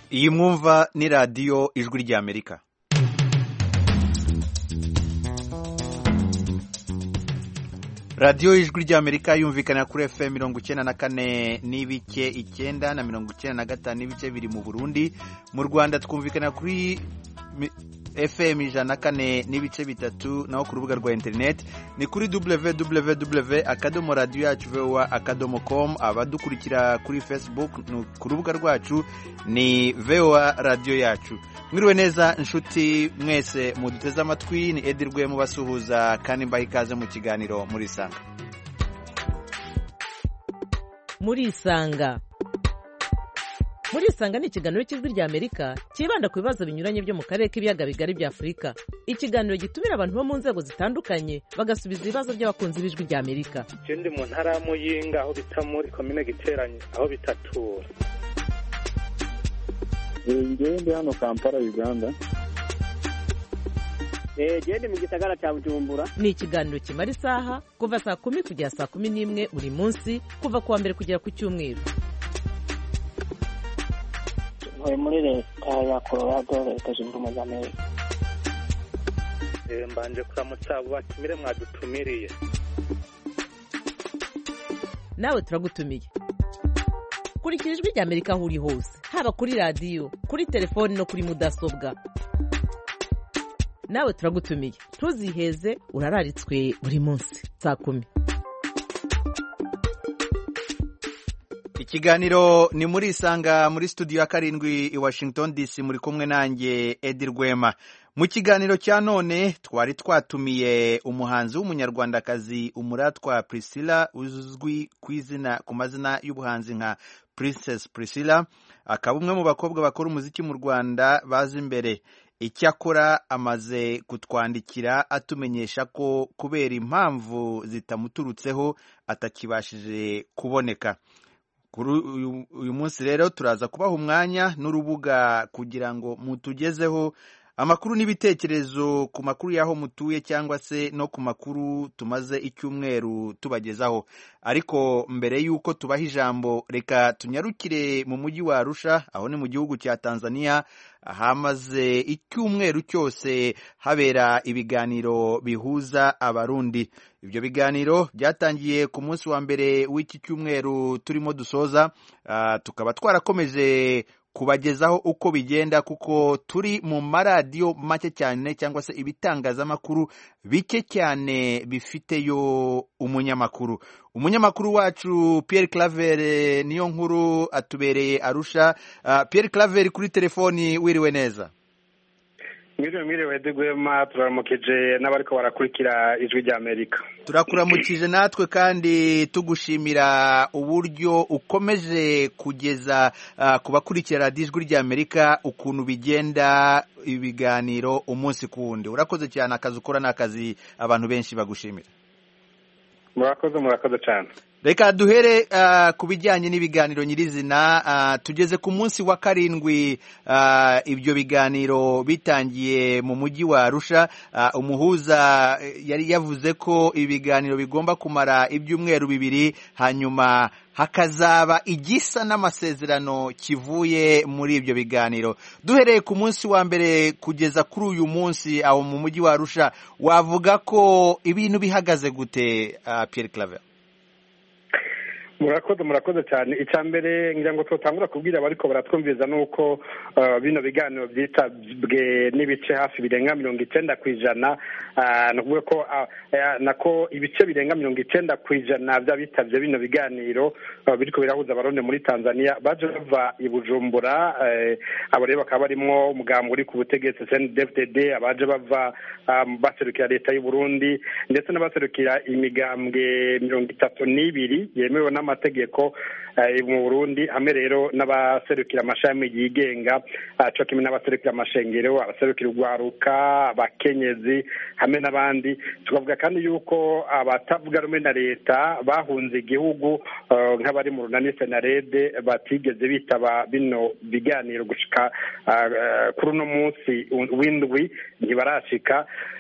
iyi mwumva ni radiyo ijwi ry'Amerika. radiyo ijwi ry'Amerika yumvikana kuri FM 94 n'ibice 9 na 95 n'ibice biri mu Burundi. Mu Rwanda twumvikana kuri FM 104 n'ibice bitatu, naho ku rubuga rwa internet ni kuri www.radioyacu.com. abadukurikira kuri Facebook ku rubuga rwacu ni VOA Radio Yacu. Mwiriwe neza inshuti mwese muduteze amatwi, ni Edirwe mubasuhuza kandi mbaha ikaze mu kiganiro muri Isanga. Muri Isanga ni ikiganiro cy'ijwi ry'Amerika kibanda ku bibazo binyuranye byo mu karere k'ibiyaga bigari bya Afurika. Ikiganiro gitumira abantu bo mu nzego zitandukanye bagasubiza ibibazo by'abakunzi b'ijwi ry'Amerika. Ndi mu ntara ya Muyinga aho bita muri komine Giteranye aho bitatura. Ndi hano Kampala Uganda. Ndi mu gisagara cya Bujumbura. Ni ikiganiro kimara isaha kuva saa 10 kugera saa 11 buri munsi, kuva kuwa mbere kugera ku cyumweru. Muri leta ya Colorado, leta zunze ubumwe za Amerika. Mbanje kuramutsa abo batumire mwadutumiriye. Nawe turagutumiye. Kurikira ijwi ry'Amerika aho uri hose, haba kuri radiyo, kuri telefoni no kuri mudasobwa. Nawe turagutumiye, ntuziheze, urararitswe buri munsi saa 10. Ikiganiro ni muri Isanga muri studio ya 7 i Washington DC, muri kumwe nanjye Edirwema. Mu kiganiro cya none twari twatumiye umuhanzi w'umunyarwandakazi Umuratwa Priscilla, uzwi ku mazina y'ubuhanzi nka Princess Priscilla, akaba umwe mu bakobwa bakora umuziki mu Rwanda bazi imbere. Icyakora amaze kutwandikira atumenyesha ko kubera impamvu zitamuturutseho atakibashije kuboneka. Kuri uyu munsi rero turaza kubaha umwanya n'urubuga kugira ngo mutugezeho amakuru n'ibitekerezo ku makuru y'aho mutuye cyangwa se no ku makuru tumaze icyumweru tubagezaho. Ariko mbere y'uko tubaha ijambo, reka tunyarukire mu mujyi wa Arusha, aho ni mu gihugu cya Tanzania, hamaze icyumweru cyose habera ibiganiro bihuza abarundi. Ibyo biganiro byatangiye ku munsi wa mbere w'iki cyumweru turimo dusoza, tukaba twarakomeje kubagezaho uko bigenda, kuko turi mu maradiyo make cyane cyangwa se ibitangazamakuru bike cyane bifiteyo umunyamakuru. Umunyamakuru wacu Pierre Claver niyo nkuru atubereye Arusha. Pierre Claver kuri telefoni, wiriwe neza? Mwiriwe Edirwema, turaramukije n'abariko barakurikira ijwi ry'Amerika. Turakuramukije natwe kandi tugushimira uburyo ukomeje kugeza ku bakurikira radiyo ijwi ry'Amerika ukuntu bigenda ibiganiro umunsi ku wundi. Urakoze cyane, akazi ukora n'akazi abantu benshi bagushimira. Murakoze cyane. Reka duhere ku bijyanye n'ibiganiro nyirizina. Tugeze ku munsi wa 7 ibyo biganiro bitangiye mu mujyi wa Arusha. Umuhuza yari yavuze ko ibiganiro bigomba kumara ibyumweru 2, hanyuma hakazaba igisa n'amasezerano kivuye muri ibyo biganiro. Duhereye ku munsi wa mbere kugeza kuri uyu munsi aho mu mujyi wa Arusha, wavuga ko ibintu bihagaze gute, Pierre Claver? Murakoze cyane. Icya mbere ngira ngo tutangura kubwira abariko baratwumviza nuko bino biganiro byitabwe n'ibice hafi birenga 90%, no kuvuga ko nako ibice birenga 90% by'abitavye bino biganiro biriko birahuza abarundi muri Tanzania baje bava i Bujumbura. Abo rero bakaba barimwo umugambi uri ku butegetsi CNDD-FDD, abaje bava baserukira leta y'u Burundi ndetse n'abaserukira imigambwe 32 yemewe n'amategeko mu Burundi, hamwe rero n'abaserukira amashami yigenga, cyo kimwe n'abaserukira amashengero, abaserukira urwaruka, abakenyezi hamwe n'abandi. Tukavuga kandi yuko abatavuga rumwe na leta bahunze igihugu nk'abari mu runani Senarede batigeze bitaba bino biganiro gushika kuri uno munsi w'indwi ntibarashika.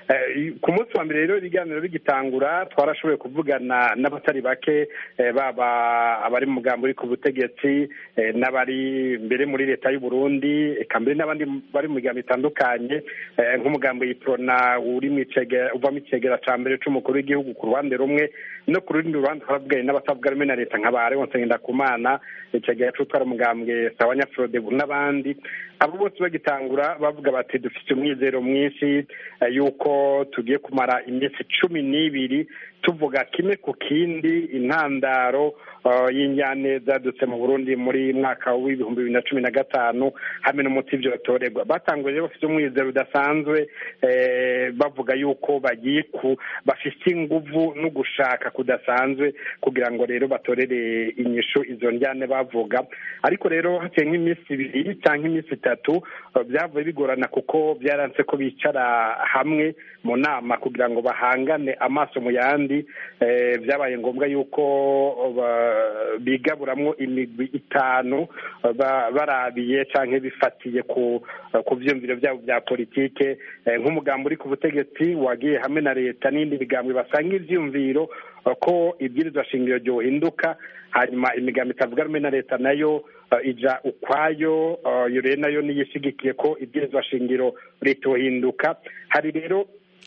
ku munsi wa mbere rero ibiganiro bigitangura twarashoboye kuvugana n'abatari bake baba abari mu mugambi uri ku butegetsi n'abari mbere muri leta y'u Burundi eka mbere n'abandi bari mu migambi itandukanye nk'umugambi w'iprona uri uva mu cegera ca mbere c'umukuru w'igihugu ku ruhande rumwe no ku rundi ruhande twaravuganye n'abatavuga rumwe na leta nka ba Leonce Ngendakumana icegera c'utwara umugambwe Sawanya Frode n'abandi. Abo bose bagitangura bavuga bati dufite umwizero mwinshi yuko tugiye kumara iminsi 12 tuvuga kimwe ku kindi intandaro y'injyane zadutse mu Burundi muri mwaka w'ibihumbi 2015 hamwe n'umuti vyo torerwa. Batanguye bafite umwizero udasanzwe bavuga yuko bagiye bafite inguvu no gushaka kudasanzwe kugira ngo rero batorere inyishu izo njyane bavuga. Ariko rero haciye nk'iminsi 2 cyangwa iminsi 3 byavuye bigorana kuko byaranse ko bicara hamwe mu nama kugira ngo bahangane amaso mu yandi. Byabaye ngombwa yuko bigaburamwo imigwi 5 barabiye canke bifatiye ku vyumviro byabo bya politike nk'umugambi uri ku butegetsi wagiye hamwe na leta n'indi migambwe basanga ivyumviro ko ibwirizwa shingiro ryohinduka hanyuma imigambi itavuga rumwe na leta nayo ija ukwayo yo rero nayo niyishigikiye ko ibwirizwa shingiro ritohinduka. Hari rero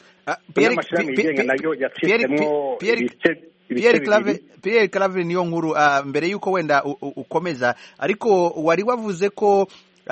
Pierre Claver niyo nkuru mbere yuko wenda ukomeza ariko wari wavuze ko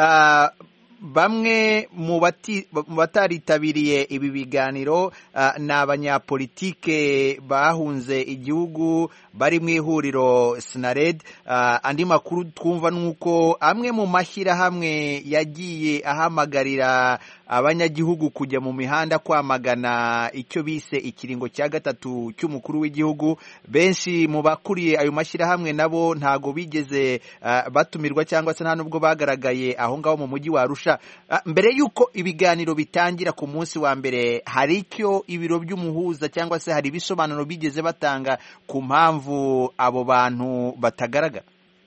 bamwe mu bataritabiriye ibi biganiro ni abanyapolitike bahunze igihugu bari mu ihuriro SNARED. Andi makuru twumva nuko amwe mu mashyirahamwe yagiye ahamagarira abanyagihugu kujya mu mihanda kwamagana icyo bise ikiringo cya gatatu cy'umukuru w'igihugu. Benshi mu bakuriye ayo mashyirahamwe nabo ntago bigeze batumirwa cyangwa se nta nubwo bagaragaye aho ngaho mu mujyi wa Arusha. Mbere yuko ibiganiro bitangira ku munsi wa mbere hari icyo ibiro by'umuhuza cyangwa se hari ibisobanuro bigeze batanga ku mpamvu abo bantu batagaragara?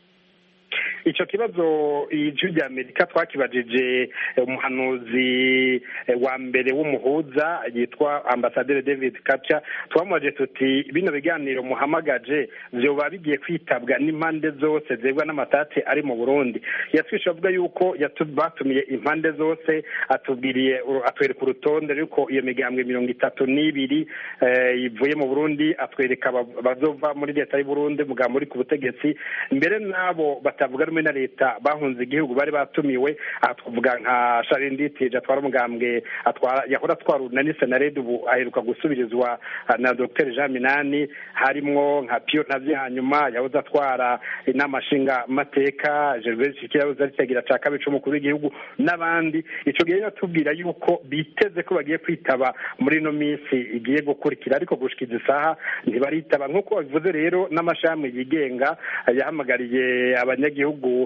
Ico kibazo ijwi rya Amerika twakibajije umuhanuzi wa mbere w'umuhuza yitwa Ambassadeur David Kacha. Twamwaje tuti bino biganiro muhamagaje vyoba bigiye kwitabwa n'impande zose zegwa n'amatate ari mu Burundi. Yatwisha avuga yuko batumiye impande zose, atwereka urutonde ruko iyo migambwe 32 ivuye mu Burundi, atwereka bazova muri leta y'u Burundi mugambo uri ku butegetsi mbere nabo batavuga rumwe na leta bahunze igihugu bari batumiwe. Twavuga nka Sharinditi atwara umugambwe yahora atwara na SNARED ubu aheruka gusubirizwa na Dr Jean Minani, harimwo nka Pio Ntavye hanyuma yahoze atwara inama nshinga mateka Gervais Kiyahoze aritegera ca kabiri c'umukuru w'igihugu n'abandi. Ico gihe yatubwira yuko biteze ko bagiye kwitaba muri no minsi igiye gukurikira, ariko gushikiza isaha ntibaritaba. Nk'uko bavuze rero n'amashami yigenga yahamagariye abanyagihugu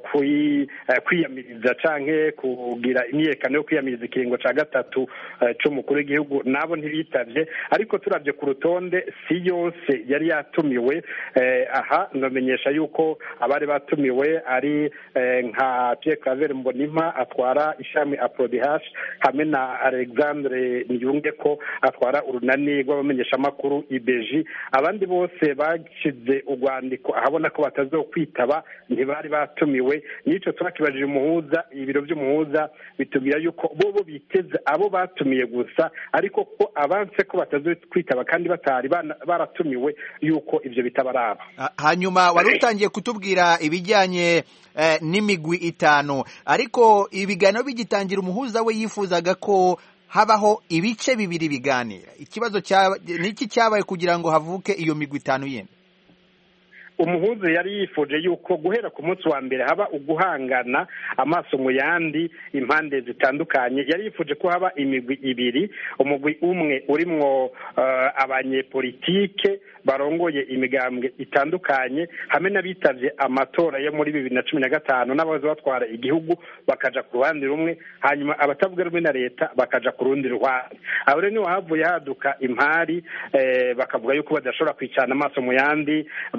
kwiyamiriza canke kugira imyerekano yo kwiyamiriza ikiringo ca gatatu c'umukuru w'igihugu nabo ntibitavye. Ariko turavye ku rutonde si yose yari yatumiwe. Aha ndamenyesha yuko abari batumiwe ari nka Pierre Claver Mbonimpa atwara ishami APRODH hamwe na Alexandre Niyungeko atwara urunani rw'abamenyesha makuru IBG. Abandi bose bashize urwandiko ahabona ko batazokwitaba ntibari batumiwe. Nico turakibajije umuhuza, ibiro by'umuhuza bitubwira yuko bobo biteze abo batumiye gusa, ariko ko abanse ko batazokwitaba kandi batari baratumiwe yuko ivyo bitabaraba. Hanyuma wari utangiye kutubwira ibijyanye n'imigwi 5, ariko ibiganiro bigitangira umuhuza we yifuzaga ko habaho ibice bibiri biganira. Ikibazo niki cyabaye kugira ngo havuke iyo migwi 5 yene? Umuhuza yari yifuje yuko guhera ku munsi wa mbere haba uguhangana amaso mu yandi impande zitandukanye. Yari yifuje ko haba imigwi 2, umugwi umwe urimwo abanyepolitike barongoye imigambwe itandukanye hamwe n'abitavye amatora yo muri 2015 n'abazo batwara igihugu bakaja ku ruhande rumwe, hanyuma abatavuga rumwe na leta bakaja ku rundi ruhande. Aho rero niho havuye haduka impari, bakavuga yuko badashobora kwicana amaso mu yandi, bamwe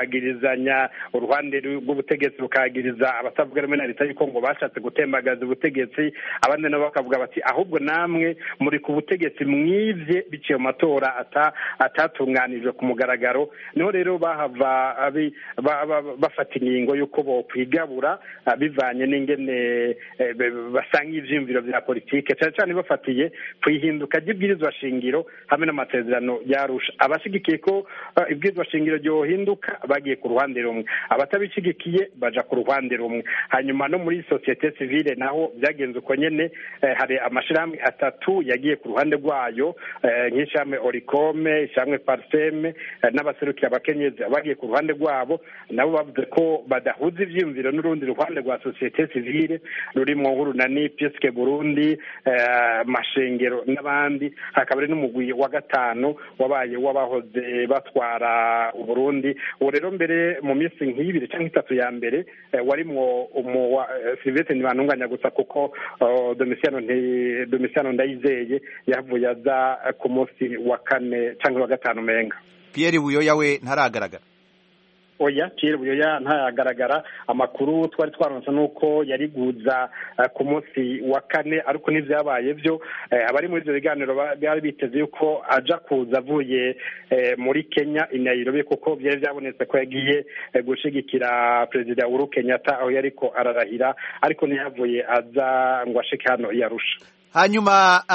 rukagirizanya uruhande rw'ubutegetsi rukagiriza abatavuga rumwe na leta yuko ngo bashatse gutembagaza ubutegetsi, abandi nabo bakavuga bati ahubwo namwe muri ku butegetsi mwivye biciye mu matora atatunganijwe ku mugaragaro. Niho rero bahava bafata ingingo yuko bokwigabura bivanye n'ingene basanga ivyiyumviro vya politike, cyane cyane bafatiye kwihinduka ry'ibwirizwa shingiro hamwe n'amasezerano yarusha. Abashigikiye ko ibwirizwa shingiro ryohinduka bagiye ku ruhande rumwe, abatabishigikiye baja ku ruhande rumwe. Hanyuma no muri societe civile naho byagenze uko nyene, hari amashirahamwe atatu yagiye ku ruhande rwayo, nk'ishamwe Oricome, ishamwe Parseme n'abaserukira abakenyezi bagiye ku ruhande rwabo, nabo bavuze ko badahuza ivyiyumviro n'urundi ruhande rwa societe civile rurimwo nk'urunani Piske Burundi, Mashengero n'abandi. Hakaba ari n'umugwi wa gatanu wabaye wabahoze batwara Uburundi. Ubu rero mbere mu minsi nk'ibiri canke itatu ya mbere warimwo Sylvestre Ntibantunganya gusa, kuko Domitiano Ndayizeye yavuye aza ku munsi wa kane canke wa gatanu menga. Pierre Buyoya we ntaragaragara. Oya, Pierre Buyoya ntayagaragara. Amakuru twari twaronse nuko yari guza ku munsi wa kane, ariko n'ivyabaye byo abari muri ivyo biganiro bari biteze yuko aja kuza avuye muri Kenya i Nairobi, kuko byari byabonetse ko yagiye gushigikira Perezida Uhuru Kenyatta aho yariko ararahira, ariko ntiyavuye aza ngo ashike hano yarusha. Hanyuma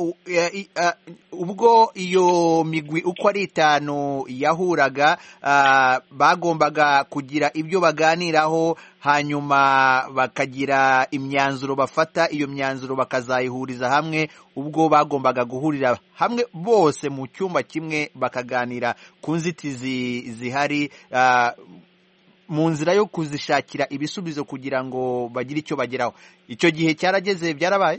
ubwo iyo migwi uko ari itanu yahuraga, bagombaga kugira ibyo baganiraho, hanyuma bakagira imyanzuro bafata. Iyo myanzuro bakazayihuriza hamwe, ubwo bagombaga guhurira hamwe bose mu cyumba kimwe bakaganira ku nzitizi zihari, mu nzira yo kuzishakira ibisubizo kugira ngo bagire icyo bageraho. Icyo gihe cyarageze, byarabaye.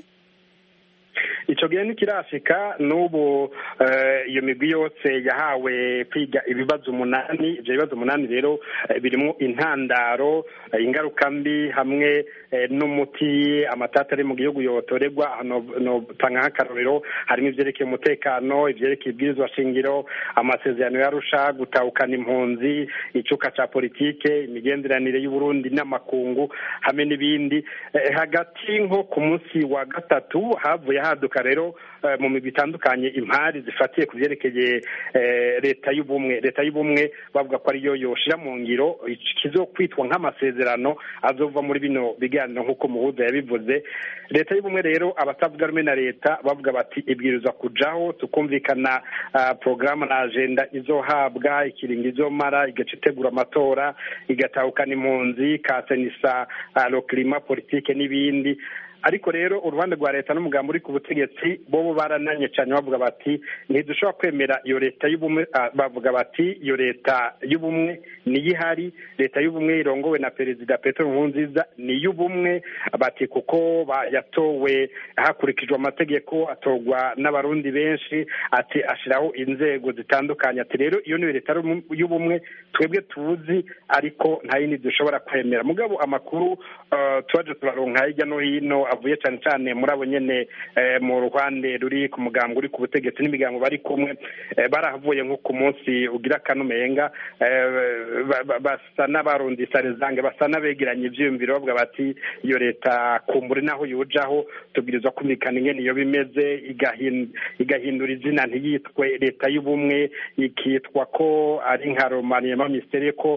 Ico gihe nikirashika n'ubu iyo migwi yose yahawe kwiga ibibazo 8. Ivyo bibazo 8 rero birimo intandaro, ingaruka mbi hamwe n'umuti amatata ari mu gihugu yotorerwa. No tanga nk'akarorero, harimo ivyerekeye umutekano, ivyerekeye ibwirizwa shingiro, amasezerano yarusha, gutahukana impunzi, icuka ca politike, imigenderanire y'u Burundi n'amakungu hamwe n'ibindi. Hagati nko ku munsi wa gatatu havuye haduka rero mu migwi itandukanye impari zifatiye ku vyerekeye leta y'ubumwe bavuga ko ariyo yoshira mu ngiro kizokwitwa nk'amasezerano azova muri bino biganiro nk'uko muhuza yabivuze. Leta y'ubumwe rero abatavuga rumwe na leta bavuga bati ibwirizwa kujaho, tukumvikana programme na agenda izohabwa, ikiringo izomara, igaca itegura amatora, igatahukana impunzi, kasenisa le climat politique n'ibindi. Ariko rero uruhande rwa leta n'umugambi uri ku butegetsi bobo barananye cyane, bavuga bati ntidushobora kwemera iyo leta y'ubumwe. Bavuga bati iyo leta y'ubumwe niyihari, leta y'ubumwe irongowe na Perezida Petero Nkurunziza ni y'ubumwe, bati kuko yatowe hakurikijwe amategeko, atorwa n'abarundi benshi, ati ashiraho inzego zitandukanye. Ati rero iyo ni leta y'ubumwe twebwe tuzi, ariko nta yindi dushobora kwemera. Mugabo amakuru twaje turaronka hirya no hino avuye cyane cyane muri abo nyene mu ruhande ruri ku mugambi uri ku butegetsi n'imigambo bari kumwe, barahavuye nko ku munsi ugira kanumenga, basa n'abarundisa rezange, basa n'abegeranye ivyiyumviro bavuga bati iyo leta kumbure naho yujaho tubwirizwa kumvikana ingene iyo bimeze, igahindura izina ntiyitwe leta y'ubumwe, ikitwa ko ari nka Romaniema ministeri ko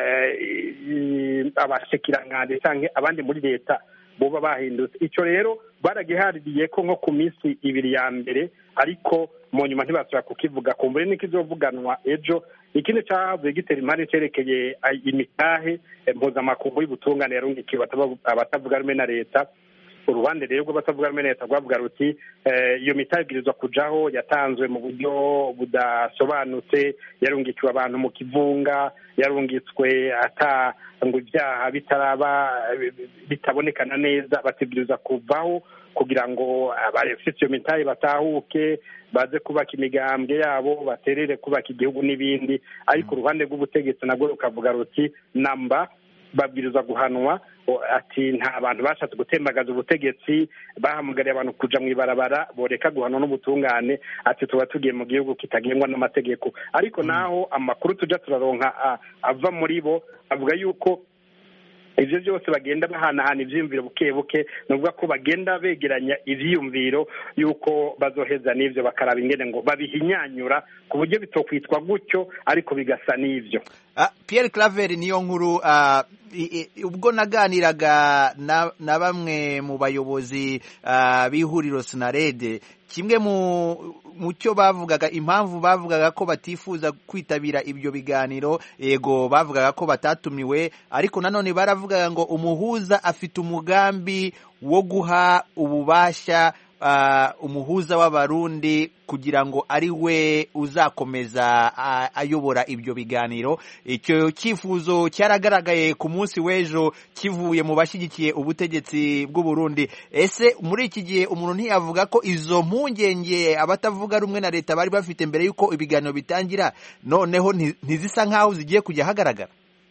abashikiranganje canke abandi muri leta boba bahindutse. Ico rero baragihariye ko nko ku minsi 2 ya mbere, ariko mu nyuma ntibasubira kukivuga. Kumbure nikizovuganwa ejo. Ikindi cyavuye gitera impari cerekeye imitahe mpuzamakungu y'ubutungane yarungikiwe abatavuga rumwe na leta. Uruhande rero rw'abatavuga rumwe na leta rwavuga ruti iyo mitahe ibwirizwa kujaho, yatanzwe mu buryo budasobanutse, yarungikiwe abantu mu kivunga, yarungitswe ata ngo ibyaha bitabonekana neza, batibwirizwa kuvaho kugira ngo abafite iyo mitahe batahuke, baze kubaka imigambwe yabo, baterere kubaka igihugu n'ibindi. Ariko uruhande rw'ubutegetsi nabwo rukavuga ruti namba babwirizwa guhanwa. Ati nta bantu bashatse gutembagaza ubutegetsi bahamugariye abantu kuja mu ibarabara boreka guhanwa n'ubutungane. Ati tuba tugiye mu gihugu kitagengwa n'amategeko. Ariko naho amakuru tuja turaronka ava muri bo avuga yuko ivyo byose bagenda bahanahana ivyiyumviro buke buke, nuvuga ko bagenda begeranya ivyiyumviro yuko bazoheza n'ivyo bakaraba ingene ngo babihinyanyura ku buryo bitokwitwa gutyo ariko bigasa n'ivyo. Pierre Claver niyo nkuru. Ubwo naganiraga na bamwe mu bayobozi b'ihuriro Sinarede, kimwe mu cyo bavugaga, impamvu bavugaga ko batifuza kwitabira ibyo biganiro, yego bavugaga ko batatumiwe, ariko nanone baravugaga ngo umuhuza afite umugambi wo guha ububasha umuhuza w'abarundi kugira ngo ari we uzakomeza ayobora ibyo biganiro. Icyo cyifuzo cyaragaragaye ku munsi w'ejo kivuye mu bashyigikiye ubutegetsi bw'u Burundi. Ese muri iki gihe umuntu ntiyavuga ko izo mpungenge abatavuga rumwe na leta bari bafite mbere y'uko ibiganiro bitangira noneho ntizisa nk'aho zigiye kujya hagaragara?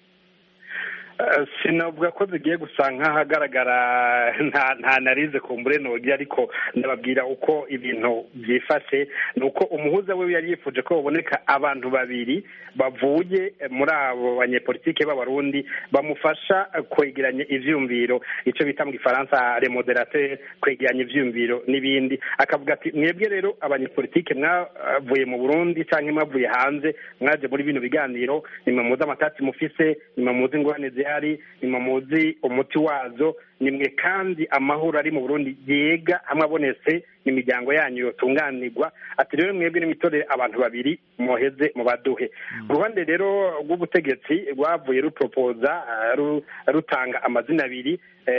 Sinavuga ko zigiye gusa nk'ahagaragara, nta narize kumbure nogi, ariko ndababwira uko ibintu byifashe. Ni uko umuhuza we yari yifuje ko baboneka abantu babiri bavuye muri abo banyepolitike b'abarundi bamufasha kwegeranya ivyumviro, icyo bita mu gifaransa le moderateur, kwegeranya ivyumviro n'ibindi. Akavuga ati mwebwe rero abanyepolitike mwavuye mu Burundi cyangwa mwavuye hanze, mwaje muri bino biganiro, nimwe muzi amatati mufise, nimwe muzi ingorane zihari, nimwe muzi umuti wazo, nimwe kandi amahoro ari mu Burundi yega hamwe abonetse imiryango yanyu yotunganirwa. Ati rero mwebwe n'imitorere abantu babiri muheze mu baduhe. Uruhande rero rw'ubutegetsi rwavuye rupropoza rutanga amazina abiri,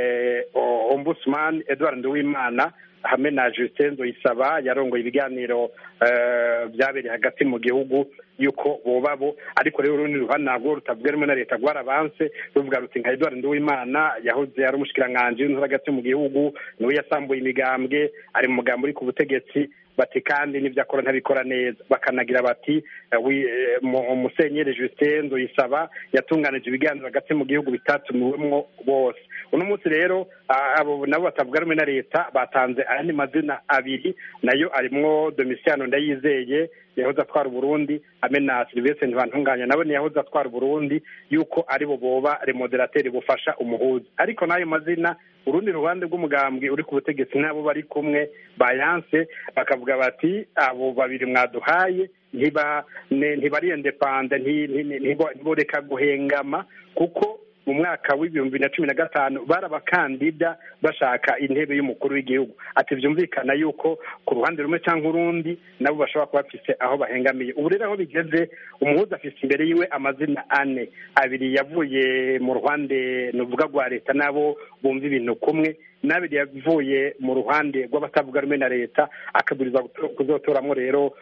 Ombudsman Edouard Nduwimana hamwe na Justin Nzoyisaba yarongoye ibiganiro byabereye hagati mu gihugu yuko bobabo. Ariko rero urundi ruhande ntabwo rutavuga rumwe na leta rwarabanse ruvuga ruti nka Edouard Nduwimana yahoze ari umushikiranganje w'intore hagati mu gihugu, niwe yasambuye imigambwe, ari mu mugambi uri ku butegetsi, bati kandi n'ibyo akora ntabikora neza. Bakanagira bati Musenyeri Justin Nzoyisaba yatunganije ibiganiro hagati mu gihugu bitatumiwemwo bose. Uno munsi rero abo nabo batavuga rumwe na leta batanze ayandi mazina abiri, nayo arimwo Domitiano Ndayizeye yahoze atwara Burundi, hamwe na Sylvestre Ntibantunganya nabo yahoze atwara Burundi, yuko aribo boba le moderateur bufasha umuhuza. Ariko nayo mazina urundi ruhande rw'umugambwe uri ku butegetsi nabo bari kumwe bayanse, bakavuga bati abo babiri mwaduhaye ntibari independent, ntiboreka guhengama, kuko mu mwaka w'2015 barabakandida bashaka intebe y'umukuru w'igihugu. Ati byumvikana yuko ku ruhande rumwe cyangwa urundi nabo bashobora kuba bafise aho bahengamiye. Ubu rero aho bigeze, umuhuza afise imbere yiwe amazina ane, abiri yavuye mu ruhande nuvuga rwa leta nabo bumva ibintu kumwe, n'abiri yavuye mu ruhande rw'abatavuga rumwe na leta, akaburiza kuzotoramwo rero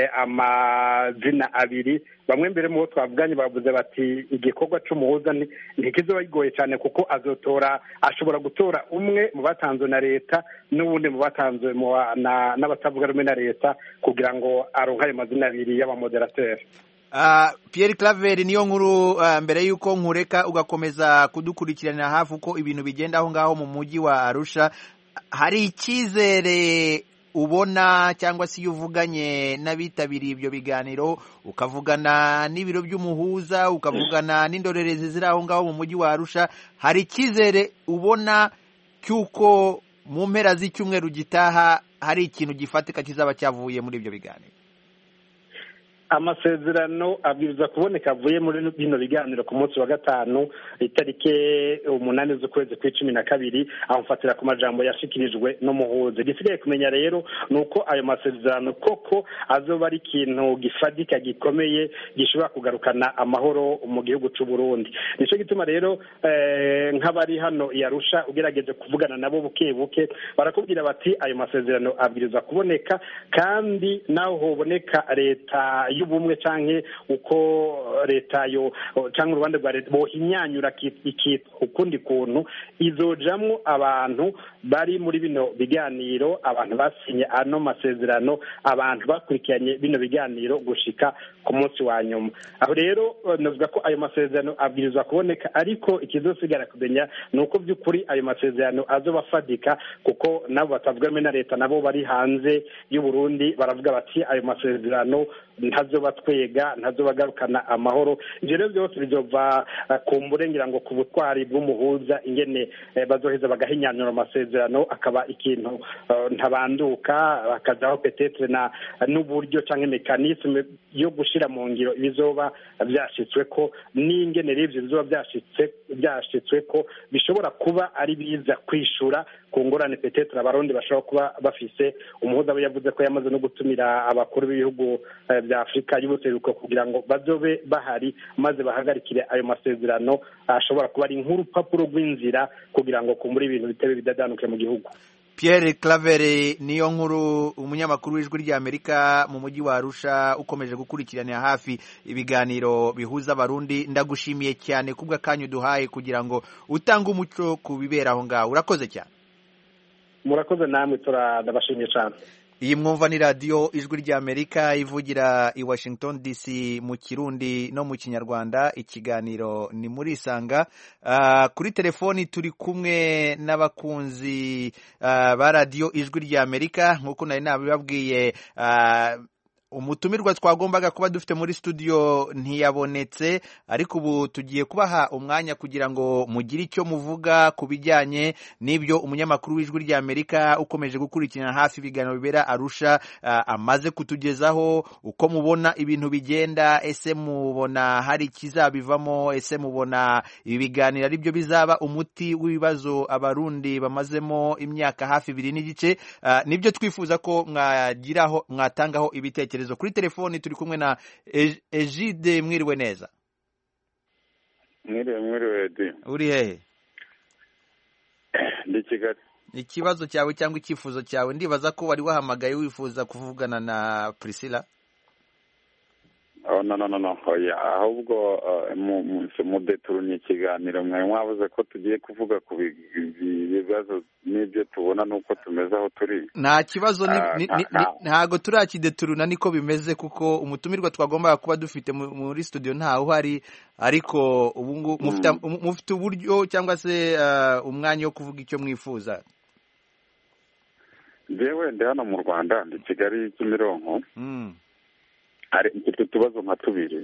amazina abiri. Bamwe mbere mu bo twavuganye bavuze bati igikorwa c'umuhuza ntikizoba kigoye cyane, kuko ashobora gutora umwe mu batanzwe na leta n'ubundi mu batanzwe n'abatavuga rumwe na leta, kugira ngo aronke ayo mazina abiri y'abamoderateur. Pierre Claver niyo nkuru. Mbere y'uko nkureka ugakomeza kudukurikiranira hafi uko ibintu bigenda aho ngaho mu mujyi wa Arusha, hari icyizere ubona cyangwa se iyo uvuganye n'abitabiriye ibyo biganiro, ukavugana n'ibiro by'umuhuza, ukavugana n'indorerezi ziri aho ngaho mu mujyi wa Arusha, hari icyizere ubona cy'uko mu mpera z'icyumweru gitaha hari ikintu gifatika kizaba cyavuye muri ibyo biganiro? Amasezerano abwiriza kuboneka avuye muri bino biganiro ku munsi wa gatanu itariki 8 z'ukwezi kwa12, amfatira ku majambo yashikirijwe n'umuhuza. Gisigaye kumenya rero nuko ayo masezerano koko azoba ari ikintu gifadika gikomeye gishobora kugarukana amahoro mu gihugu cy'u Burundi. Nico gituma rero nk'abari hano yarusha ugerageje kuvugana nabo buke buke, barakubwira bati ayo masezerano abwiriza kuboneka, kandi naho hoboneka leta y'ubumwe canke uko leta yo canke uruhande rwa leta bohinyanyura ukundi kuntu izojamwo abantu bari muri bino biganiro, abantu basinye ano masezerano, abantu bakurikiranye bino biganiro gushika ku munsi wa nyuma. Aho rero navuga ko ayo masezerano abwirizwa kuboneka, ariko ikizosigara kumenya ni uko by'ukuri ayo masezerano azobafadika, kuko nabo batavugame na leta, nabo bari hanze y'u Burundi baravuga bati ayo masezerano ntazobatwega, ntazobagarukana amahoro. Ivyo rero byose bizova ku mburengera ngo ku butwari bw'umuhuza ingene bazoheza bagahinyanyura amasezerano akaba ikintu ntabanduka, bakazaho petetre n'uburyo canke mekanisme yo gushira mu ngiro ibizoba vyashitsweko, n'ingene rivyo bizoba vyashitsweko bishobora kuba ari biza kwishura ku ngorane petetre abarundi bashobora kuba bafise. Umuhuza we yavuze ko yamaze no gutumira abakuru b'ibihugu bya Afurika y'ubuseruko kugira ngo bazobe bahari maze bahagarikire ayo masezerano ashobora kuba ari nk'urupapuro rw'inzira kugira ngo kumbura ibintu bitebe bidadanuke mu gihugu. Pierre Claver niyo nkuru, umunyamakuru w'Ijwi ry'Amerika mu mujyi wa Arusha, ukomeje gukurikiranira hafi ibiganiro bihuza abarundi. Ndagushimiye cyane kubwa kanyu duhaye kugira ngo utange umuco ku bibera aho ngaho. Urakoze cyane. Murakoze namwe, turabashimiye cyane. Iyi mwumva ni radio Ijwi ry'Amerika ivugira i Washington DC mu Kirundi no mu Kinyarwanda. Ikiganiro ni muri Isanga. Kuri telefoni turi kumwe n'abakunzi ba radio Ijwi ry'Amerika. Nkuko nari nabibabwiye, umutumirwa twagombaga kuba dufite muri studio ntiyabonetse, ariko ubu tugiye kubaha umwanya kugira ngo mugire icyo muvuga ku bijyanye n'ibyo umunyamakuru w'Ijwi ry'Amerika ukomeje gukurikirana hafi ibiganiro bibera Arusha amaze kutugezaho. Uko mubona ibintu bigenda, ese mubona hari ikizabivamo, ese mubona ibi biganiro ari byo bizaba umuti w'ibibazo abarundi bamazemo imyaka hafi 2 n'igice? Nibyo twifuza ko mwatangaho ibitekerezo. Kuri telefoni turi kumwe na Egide. Mwiriwe neza. Mwiriwe di. Uri hehe? Ndi Kigali. Ikibazo cyawe cyangwa icyifuzo cyawe? Ndibaza ko wari wahamagaye wifuza kuvugana na Priscilla. No. Ahubwo mu deturunye ikiganiro mwari mwavuze ko tugiye kuvuga ku bibazo n'ibyo tubona n'uko tumeze aho turi. Nta kibazo, ntago turakideturuna, niko bimeze, kuko umutumirwa twagombaga kuba dufite muri studio ntawe uhari, ariko ubu mufite uburyo cyangwa se umwanya wo kuvuga icyo mwifuza. Jewe ndi hano mu Rwanda, ndi Kigali Kimironko. Hari utubazo nka tubiri.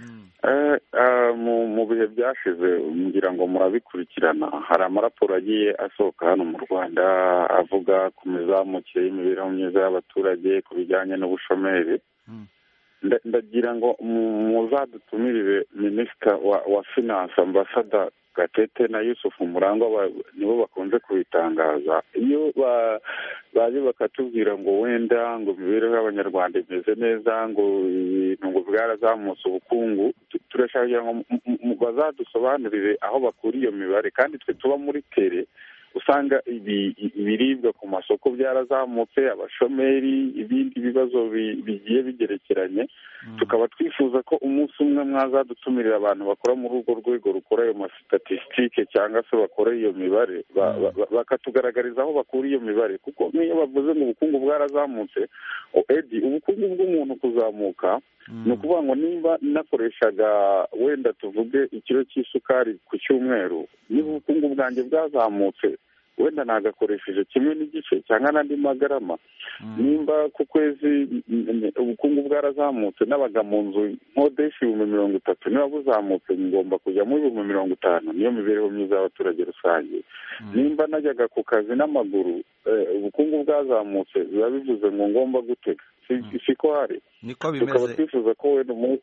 Mu bihe byashize ngira ngo murabikurikirana, hari amaraporo agiye asohoka hano mu Rwanda avuga ku mizamukire y'imibereho myiza y'abaturage, ku bijyanye n'ubushomeri. Ndagira ngo muzadutumirire minisita wa finance, ambasada Gatete na Yusufu Murangwa, nibo bakunze kubitangaza. Iyo baje bakatubwira ngo wenda ngo imibereho y'abanyarwanda imeze neza, ngo ibintu ngo bwarazamutse ubukungu, turashaka ngo bazadusobanurire aho bakura iyo mibare. Kandi twe tuba muri tere usanga ibiribwa ku masoko byarazamutse, abashomeri, ibindi bibazo bigiye bigerekeranye. Tukaba twifuza ko umunsi umwe mwazadutumirira abantu bakora muri urwo rwego rukora ayo mastatistike cyangwa se bakora iyo mibare, bakatugaragariza aho bakura iyo mibare. Kuko niyo bavuze ngo ubukungu bwarazamutse, ubukungu bw'umuntu kuzamuka ni ukuvuga ngo nimba nakoreshaga wenda tuvuge ikiro cy'isukari ku cyumweru, niba ubukungu bwanjye bwazamutse wenda nagakoresheje 1.5 cyangwa n'andi magarama. Nimba ku kwezi ubukungu bwarazamutse, nabaga mu nzu nkodesha 30,000, niba buzamutse ngomba kujya muri 50,000. Niyo mibereho myiza y'abaturage rusange. Nimba najyaga ku kazi n'amaguru, ubukungu bwazamutse, biba bivuze ngo ngomba gutega. Siko hari. Niko bimeze. Tukaba twifuza ko wenda umunsi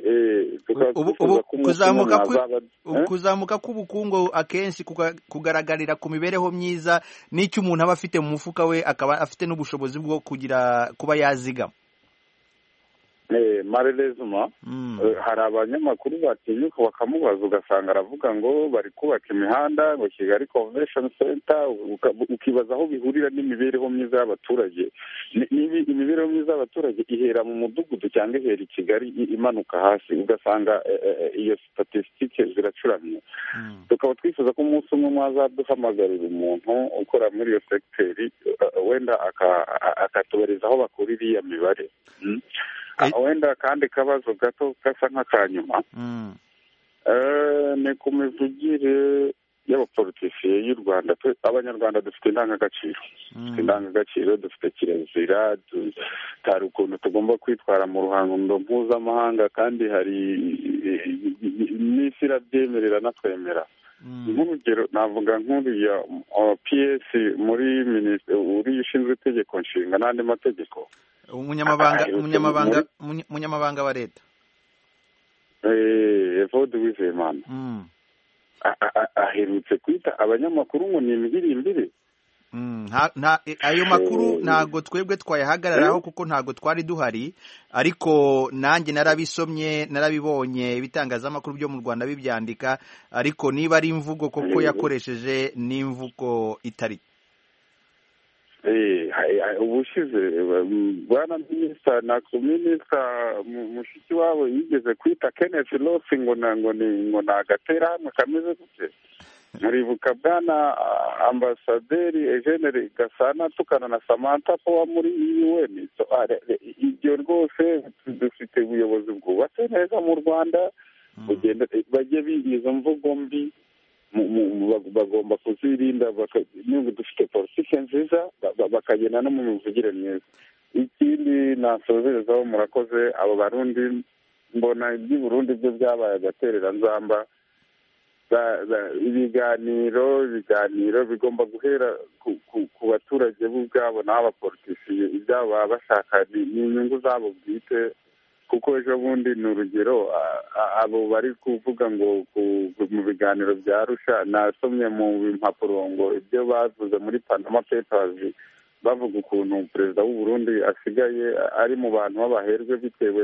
kuzamuka k'ubukungu akenshi kugaragarira ku mibereho myiza n'icyo umuntu aba afite mu mufuka we, akaba afite n'ubushobozi bwo kuba yazigama. marerezuma hari abanyamakuru batinyuka bakamubaza ugasanga aravuga ngo bari kubaka imihanda ngo Kigali Convention Center, ukibaza aho bihurira n'imibereho myiza y'abaturage. Imibereho myiza y'abaturage ihera mu mudugudu cyangwa ihera i Kigali imanuka hasi, ugasanga iyo statisitike ziracuramye. Tukaba twifuza ko umunsi umwe mwazaduhamagarira umuntu ukora muri iyo segiteri wenda akatubariza aho bakura iriya mibare. Wenda kandi kabazo gato gasa nk'akanyuma ni ku mivugire y'abapolitisiye y'u Rwanda. Abanyarwanda dufite indangagaciro, dufite kirazira, hari ukuntu tugomba kwitwara mu ruhando mpuzamahanga, kandi hari n'isi irabyemerera natwemera. Nk'urugero navuga nk'uriya PS muri minisitiri uriya ushinzwe itegeko nshinga n'andi mategeko, umunyamabanga wa leta Evode Uwizeyimana aherutse kwita abanyamakuru ngo ni imihirimbire. Ayo makuru ntago twebwe twayahagararaho kuko ntago twari duhari, ariko nanjye narabisomye narabibonye ibitangazamakuru byo mu Rwanda bibyandika, ariko niba ari imvugo koko yakoresheje n'imvugo itari. Ubushize bwana minisita mushiki wabo yigeze kwita Kenneth Ross ngo ni agaterahamwe kameze gute. Muribuka bwana ambasaderi Eugene Gasana tukana na Samantha Power muri UN. Ibyo rwose dufite ubuyobozi bwubatse neza mu Rwanda, bajye bigiza mvugo mbi, bagomba kuzirinda. Dufite politiki nziza, bakagenda no mu mivugire myiza. Ikindi nasozerezaho, murakoze. Abo Barundi mbona iby'i Burundi byo byabaye agatereranzamba. Ibiganiro bigomba guhera ku baturage bo ubwabo n'abapolitisiye. Ibyabo baba bashaka ni inyungu zabo bwite, kuko ejo bundi ni urugero abo bari kuvuga ngo mu biganiro bya Arusha, nasomye mu mpapuro ngo ibyo bavuze muri Panama Papers, bavuga ukuntu perezida w'u Burundi asigaye ari mu bantu b'abaherwe bitewe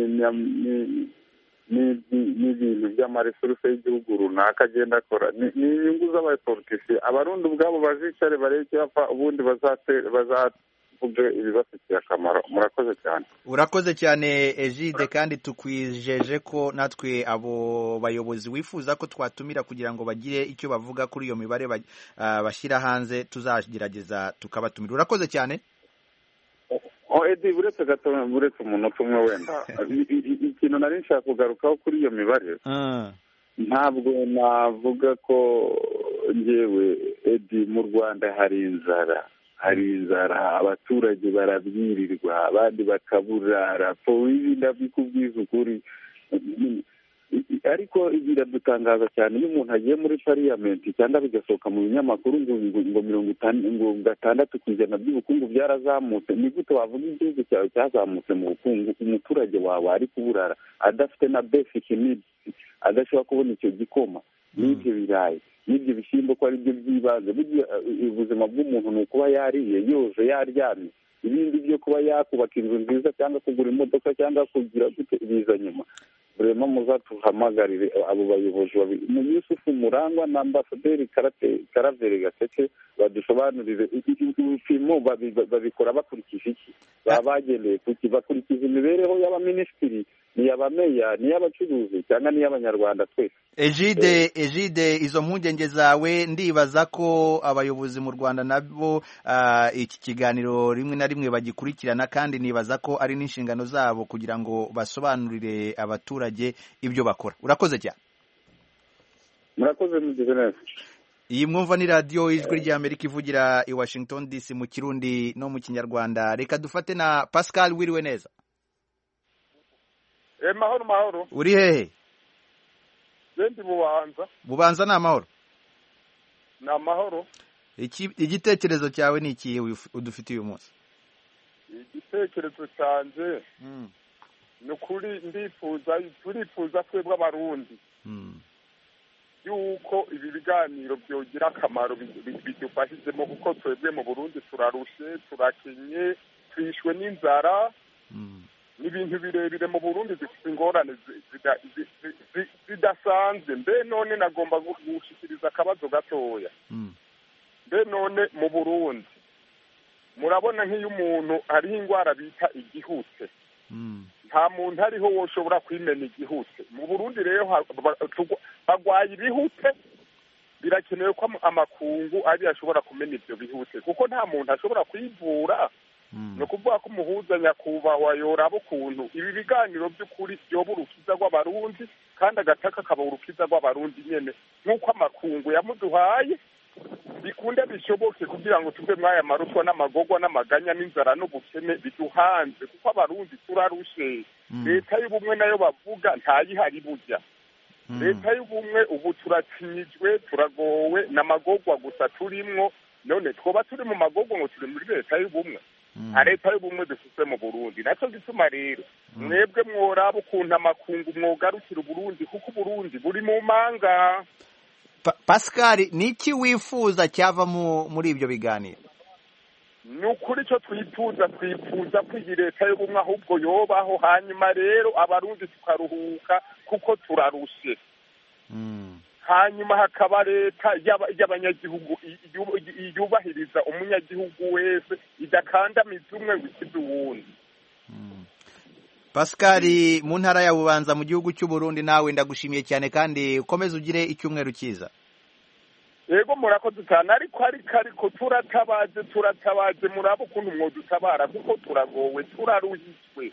n'ibintu by'amaresuruse y'igihugu runaka agenda akora. Ni inyungu z'abapolitisiye. Abarundi ubwabo bazicare bareke bapfa, ubundi bazavuge ibibafitiye akamaro. Murakoze cyane. Urakoze cyane Egide, kandi tukwijeje ko natwe abo bayobozi wifuza ko twatumira kugira ngo bagire icyo bavuga kuri iyo mibare bashyira hanze, tuzagerageza tukabatumira. Urakoze cyane. Edi, buretse umunota umwe wenda ikintu nari nshaka kugarukaho kuri iyo mibare. Ntabwo navuga ko ngewe Edi, mu Rwanda hari inzara, abaturage barabyirirwa, abandi bakaburara. Ibi ndabikubwiza ukuri, ariko biradutangaza cyane iyo umuntu agiye muri pariyamenti cyangwa bigasohoka mu binyamakuru ngo 60% by'ubukungu byarazamutse. Ni gute wavuga igihugu cyawe cyazamutse mu bukungu, umuturage wawe ari kuburara adafite na basic needs, adashobora kubona icyo gikoma n'ibyo birayi n'ibyo bishyimbo ko ari byo by'ibanze? Ubuzima bw'umuntu ni ukuba yariye, yoje, yaryamye. Ibindi byo kuba yakubaka inzu nziza cyangwa kugura imodoka cyangwa kugira gute biza nyuma. Burema muzatuhamagarire abo bayobozi babiri, Yusufu Murangwa na ambasaderi Karaveri Gaseke, badusobanurire ibipimo babikora bakurikije iki, baba bagendeye kuki, bakurikiza imibereho y'abaminisitiri, n'iy'abameya, n'iy'abacuruzi cyangwa n'iy'abanyarwanda twese. Egide, izo mpungenge zawe ndibaza ko abayobozi mu Rwanda nabo iki kiganiro rimwe na rimwe bagikurikirana, kandi nibaza ko ari n'inshingano zabo kugira ngo basobanurire abaturage ibyo bakora. Urakoze cyane. Murakoze, mugize neza. Iyi mwumva ni radiyo Ijwi ry'Amerika ivugira i Washington DC mu Kirundi no mu Kinyarwanda. Reka dufate na Pascal. Wiriwe neza? Mahoro. Uri hehe? Ndi Bubanza. Ni amahoro? Ni amahoro. Igitekerezo cyawe ni ikihe udufite uyu munsi? Igitekerezo cyanjye ni ukuri turifuza twebwe Abarundi yuko ibi biganiro byogira akamaro bidufashijemo, kuko twebwe mu Burundi turarushe, turakenye, twishwe n'inzara. ni ibintu birebire mu Burundi zifite ingorane zidasanzwe. Mbe none nagomba gushikiriza akabazo gatoya. Mbe none mu Burundi murabona nk'iyo umuntu hariho indwara bita igihute, nta muntu ariho woshobora kwimena igihute. Mu Burundi rero bagwaye ibihute, birakenewe ko amakungu ari ashobora kumena ibyo bihute, kuko nta muntu ashobora kwivura. ni ukuvuga ko umuhuza nyakubahwa yoraba ukuntu ibi biganiro by'ukuri byoba urukiza rw'abarundi kandi agataka kaba urukiza rw'abarundi nyene nk'uko amakungu yamuduhaye bikunde bishoboke kugira ngo tuve mwaya maruswa n'amagogwa n'amaganya n'inzara n'ubukene biduhanze, kuko abarundi turarushe. Leta y'ubumwe nayo bavuga ntayihari burya. Leta y'ubumwe ubu turacinyijwe, turagowe n'amagogwa gusa turimwo. None twoba turi mu magogwa ngo turi muri leta y'ubumwe? nta leta y'ubumwe dufise mu Burundi. Naco gituma rero mwebwe mworaba ukuntu amakungu mwogarukira Uburundi, kuko Uburundi buri mu manga. Pascal, niki wifuza cyava muri ibyo biganiro? Ni ukuri cyo twifuza ko iyi leta y'ubumwe ahubwo yobaho, hanyuma rero abarundi tukaruhuka kuko turarushe. Hanyuma hakaba leta y'abanyagihugu yubahiriza umunyagihugu wese, idakandamiza umwe ngo ikize uwundi. Pascal, mu ntara ya Bubanza mu gihugu cy'u Burundi, nawe ndagushimiye cyane kandi ukomeze ugire icyumweru cyiza. Yego murakoze cyane, ariko turatabaje murabo ukuntu mwodutabara, kuko turagowe, turaruhijwe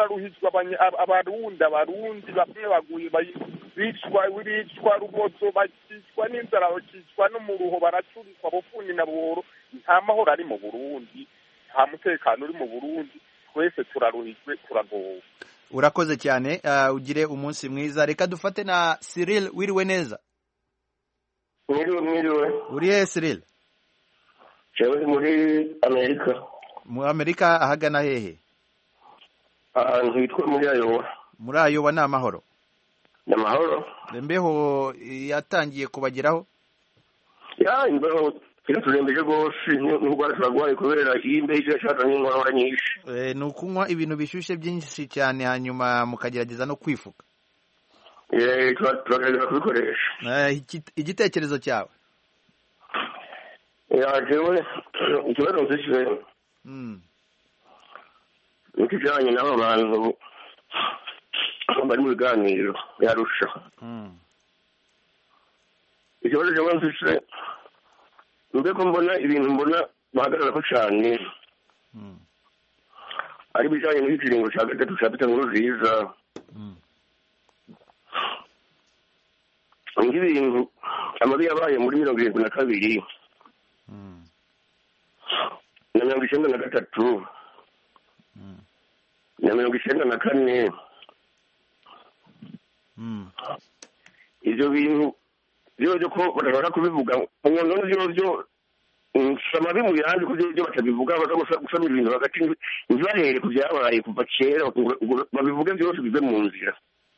abarundi bamwe baguye bicwa rubozo, bakicwa n'inzara, bakicwa n'umuruho, baracurikwa bufuni na buhoro. Nta mahoro ari mu Burundi, nta mutekano uri mu Burundi, twese turaruhijwe, turagowe. Urakoze cyane, ugire umunsi mwiza. Reka dufate na Cyril. Wiriwe neza? Mwiriwe. Uri he Cyril? Jewe muri Amerika. Mu Amerika ahagana hehe? Ahantu hitwa muri Iowa. Muri Iowa ni amahoro? Ni amahoro. Imbeho yatangiye kubageraho? Ya, imbeho turembeje rwose, n'ubwo turagwaye kubera iyi mbeho irashaka n'inkorora nyinshi. Ni ukunywa ibintu bishyushye byinshi cyane, hanyuma mukagerageza no kwifuka. Turagerageza kubikoresha. Igitekerezo cyawe? Jewe ikibazo mfise nikijanye n'abo bantu bari mu biganiro yarusha. Ikibazo jewe mfise mbeko mbona ibintu bahagarara ko cyane ari bijanye n'ikiringo cya gatatu cya Petero Nkurunziza. Ngibintu amabi yabaye muri 72 na 1993 na 1994. Ivyo bintu byo ko barashaka kubivuga umuntu byo amabi mu yandi ko byo batabivuga, gusaba ibintu hagati ntibahere ku byabaye kuva kera, babivuge byose bive mu nzira.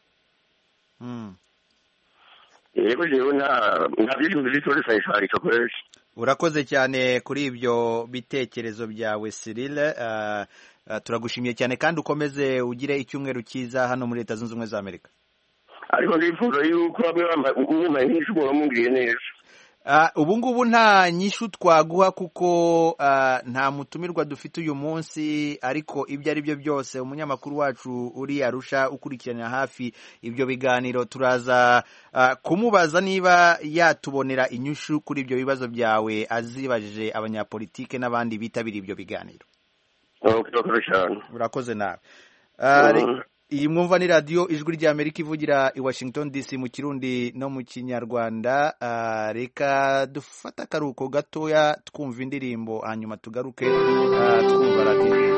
Yego jewe nta bintu bizitore sayishari cyokoresha. Urakoze cyane kuri ibyo bitekerezo byawe Cyril. Turagushimiye cyane kandi ukomeze ugire icyumweru cyiza hano muri Leta Zunze Ubumwe za Amerika. Ariko ndifuza yuko bamwe nyishu bamubwiye neza. Ubu ngubu nta nyishu twaguha kuko nta mutumirwa dufite uyu munsi, ariko ibyo ari byo byose umunyamakuru wacu uri Arusha ukurikirana hafi ibyo biganiro turaza kumubaza niba yatubonera inyishu kuri ibyo bibazo byawe azibajije abanyapolitike n'abandi bitabira ibyo biganiro. Urakoze nawe. Iyi mwumva ni radio Ijwi ry'Amerika ivugira i Washington DC mu Kirundi no mu Kinyarwanda. Reka dufata akaruhuko gatoya twumva indirimbo hanyuma tugaruke twumva radio.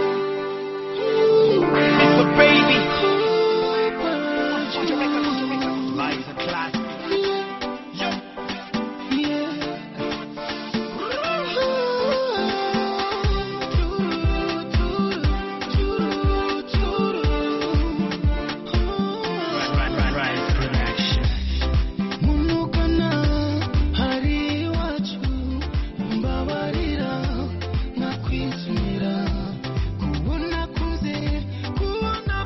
Kubona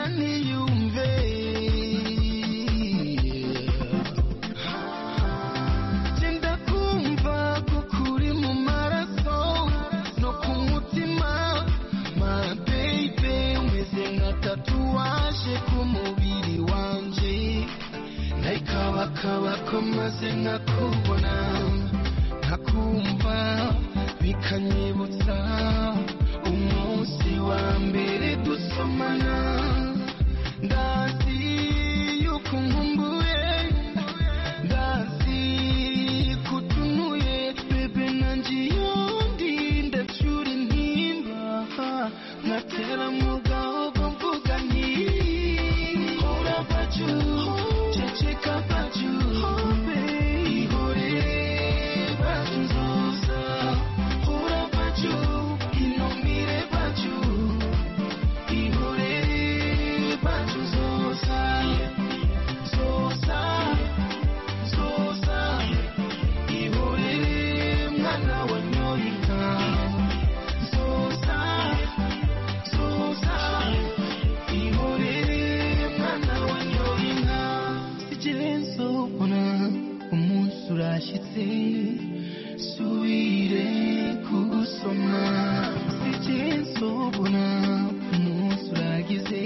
niyumve genda kumva kukuri mu maraso no ku mutima my baby umeze nka tatuwaje ku mubiri wanje nakabakaba ko maze nkakubona nkakumva bikanyibutsa umunsi wa mbere dusomana ndazi yuko nkumbuye ndazi kutunuye bebe nanjye yondi ndacyura intimba nkatera mu gahogo mvuga nti hora baju ceceka baju ihorere baju nzoza hora baju inomire baju ihorere baju nzoza nzoza nzoza ihorere mwana wanyoye inka nzoza nzoza ihorere mwana wanyoye inka igihe nzobona umunsi urashyitse subire kugusoma igihe nzobona umunsi uragize.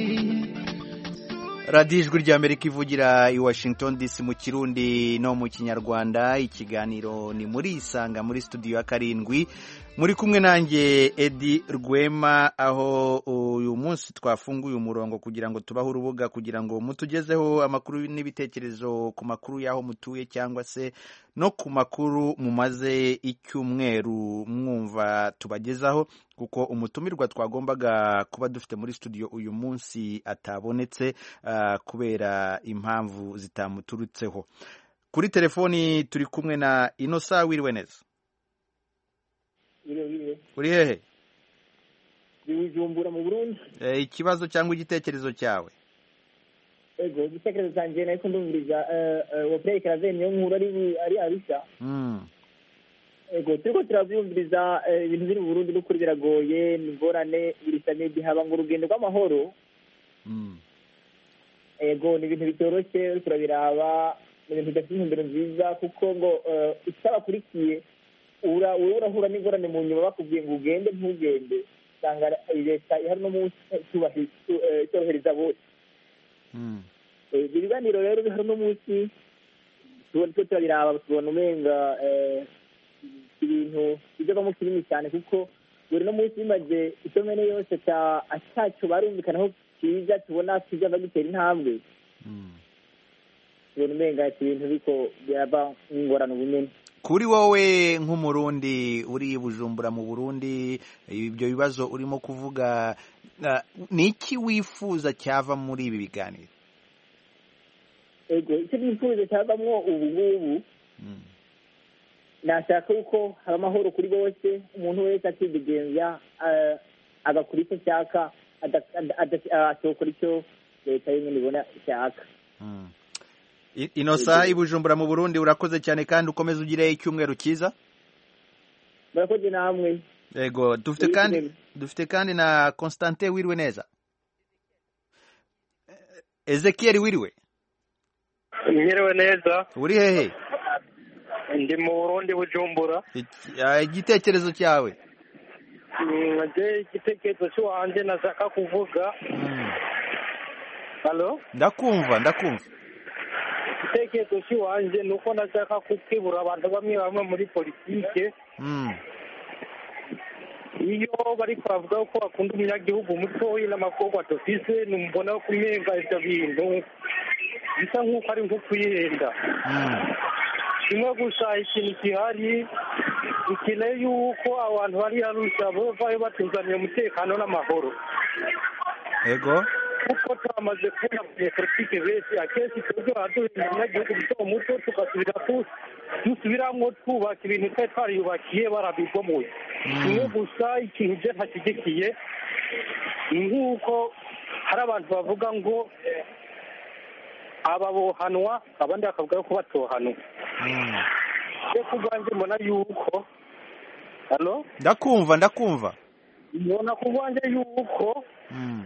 radiyo ijwi ry'amerika ivugira i washington dc mu kirundi no mu kinyarwanda. ikiganiro ni muri isanga muri studio ya karindwi, muri kumwe nanjye Edi Rwema, aho uyu munsi twafunguye umurongo kugira ngo tubahe urubuga kugira ngo mutugezeho amakuru n'ibitekerezo ku makuru y'aho mutuye cyangwa se no ku makuru mumaze icyumweru mwumva tubagezaho, kuko umutumirwa twagombaga kuba dufite muri studio uyu munsi atabonetse kubera impamvu zitamuturutseho. Kuri telefoni turi kumwe na Innocent. Wiriwe neza? Uri hehe? Bujumbura mu Burundi. Ikibazo cyangwa igitekerezo cyawe? Ego, igitekerezo cyanjye nako ndumviriza wa Play Karazen yo nkuru ari Arusha. Ego, turiko turavyumviriza ibintu biri mu Burundi n'ukuri biragoye, n'ingorane birisane bihaba ngo urugendo rw'amahoro. Ego, ni ibintu bitoroshye turabiraba, ni ibintu bidafite intumbero nziza kuko ngo utabakurikiye urahura n'ingorane mu nyuma bakubwiye ngo ugende ntugende, usanga leta ihari no munsi cyorohereza bose. Ibiganiro rero bihari no munsi turabiraba tubona umenga ibintu bijyamo kinini cyane kuko buri no munsi bimaze isomene yose atacyo barumvikanaho cyiza tubona kijya gutera intambwe. Tubona umenga ibintu biko byaba ingorane ubunyene. Kuri wowe nk'umurundi uri Bujumbura mu Burundi, ibyo bibazo urimo kuvuga, ni iki wifuza cyava muri ibi biganiro? Ego, icyo nifuza cyavamwo ubu ngubu nashaka uko haba amahoro kuri bose, umuntu wese akidegenza agakora icyo ashaka, atokora icyo leta yenyine ibona ishaka. Innocent, i Bujumbura mu Burundi, urakoze cyane kandi ukomeze ugire icyumweru cyiza. Murakoze namwe. Ego, dufite kandi na Constantin. Wiriwe neza? Ezekiel, wiriwe? Mwiriwe neza. Uri hehe? Ndi mu Burundi Bujumbura. Igitekerezo cyawe? Igitekerezo cy'uwanjye nashaka kuvuga. Halo? Ndakumva. Igitekerezo cy'uwanjye ni uko nashaka kwibura abantu bamwe muri politike. Iyo bari kuvuga ko bakunda umunyagihugu mutoya n'amakorwa dufise, numubona ko kumenga ibyo bintu bisa nk'uko ari nko kuyihenda. Kimwe gusa ikintu gihari, ikeneye yuko abantu bari Arusha bavayo batuzaniye umutekano n'amahoro. Ego, kuko twamaze kubona politike benshi akenshi twebwe baraduhindura umunyagihugu muto muto dusubiramo twubaka ibintu twari twariyubakiye barabigomoye kimwe gusa ikintu je ntashyigikiye ni nk'uko hari abantu bavuga ngo aba bohanwa abandi bakavuga ko batohanwa cyo kubwanjye mbona yuko ndakumva mbona kubwanjye yuko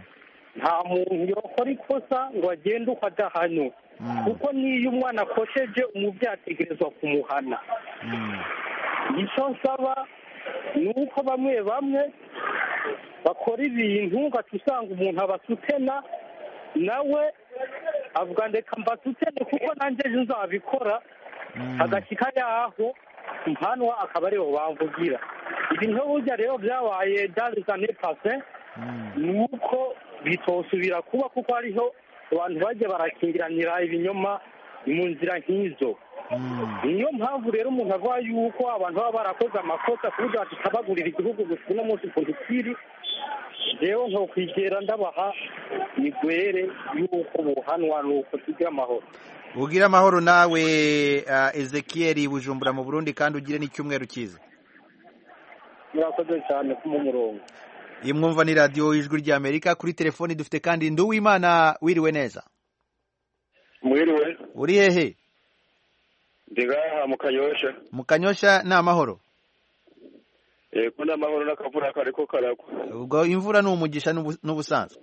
nta muntu yakora ikosa ngo agende uko adahanwa kuko niyo umwana akosheje umubyeyi ategerezwa kumuhana. icyo nsaba ni uko bamwe bamwe bakora ibintu ugaca usanga umuntu abasutena nawe avuga ndeka mbasutene kuko nanjye ejo nzabikora agashyika yaho mpanwa akaba aribo bamvugira. ibintu burya rero byabaye dazane pase ni uko bitosubira kuba kuko hariho abantu bajya barakingiranira ibinyoma mu nzira nk'izo. niyo mpamvu rero umuntu avuga yuko abantu baba barakoze amakosa ku buryo tutabagurira igihugu gusa uno munsi ukuntu kiri rero nko kwigera ndabaha migwere yuko buhanwa nuko tugira amahoro. ugira amahoro nawe Ezekiel Bujumbura mu Burundi kandi ugire n'icyumweru cyiza. murakoze cyane ku murongo. iyi mwumva ni radiyo ijwi ry'Amerika. kuri telefoni dufite kandi Nduwimana. wiriwe neza? mwiriwe. uri hehe? ndigaha mu Kanyosha. mu Kanyosha ni amahoro? yego ni amahoro n'akavura kariko karagwa. ubwo imvura ni umugisha n'ubusanzwe?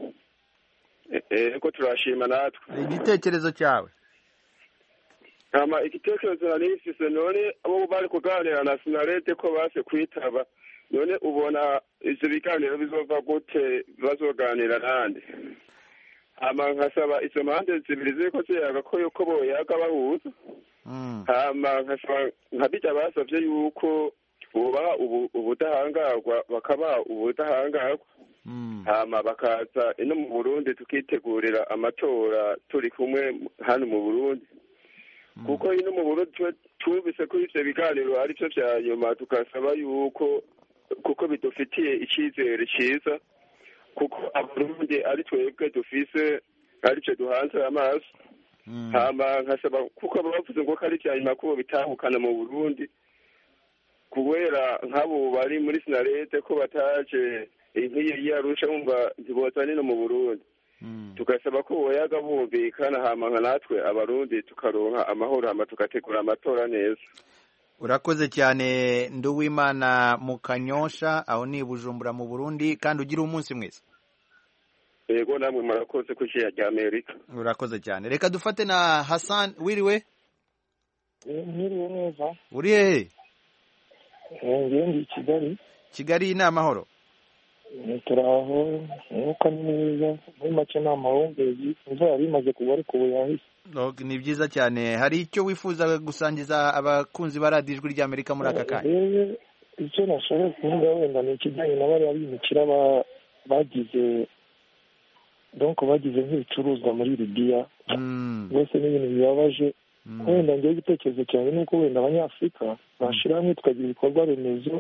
yego turashima natwe. igitekerezo cyawe? igitekerezo nari ifise none abo bari kuganira na Sinarete ko base kwitaba none ubona ivyo biganiro bizova gute bazoganira nande? nkasaba izo mpande zibiri ziriko ziyaga ko yuko boyaga bahuza. nkasaba nkabijya basavye yuko bubaha ubudahangarwa bakabaha ubudahangarwa bakaza ino mu Burundi tukitegurira amatora turi kumwe hano mu Burundi kuko ino mu Burundi tubise ko ivyo biganiro ari byo vya nyuma tukasaba yuko kuko bidufitiye icyizere cyiza kuko Abarundi ari twebwe dufise ari cyo duhanze amaso. nkasaba kuko bavuze ngo ko ari vya nyuma ko bitahukana mu Burundi kubera nk'abo bari muri Sinarete ko bataje nk'iyi yarusha bumva ntibozane no mu Burundi. tugasaba ko boyaga bumvikana nka natwe Abarundi tukaronka amahoro tugategura amatora neza. urakoze cyane Nduwimana mu Kanyosha aho ni Bujumbura mu Burundi kandi ugira umunsi mwiza. yego namwe murakoze ku cya Amerika. urakoze cyane. reka dufate na Hassan. wiriwe? mwiriwe neza. uri hehe? ndi Kigali. Kigali ni amahoro? turaho nuko ni neza muri make ni amahumbezi imvura yari imaze kugwa ariko ubu yahise. ni byiza cyane. hari icyo wifuza gusangiza abakunzi ba radiyo ijwi ry'Amerika muri aka kanya? icyo nashaka kuvuga wenda ni ikijyanye na bariya bimukira bagize nk'ibicuruzwa muri Libya. rwose ni ibintu bibabaje. wenda ngewe igitekerezo cyane ni uko wenda Abanyafurika bashyira hamwe tukagira ibikorwa remezo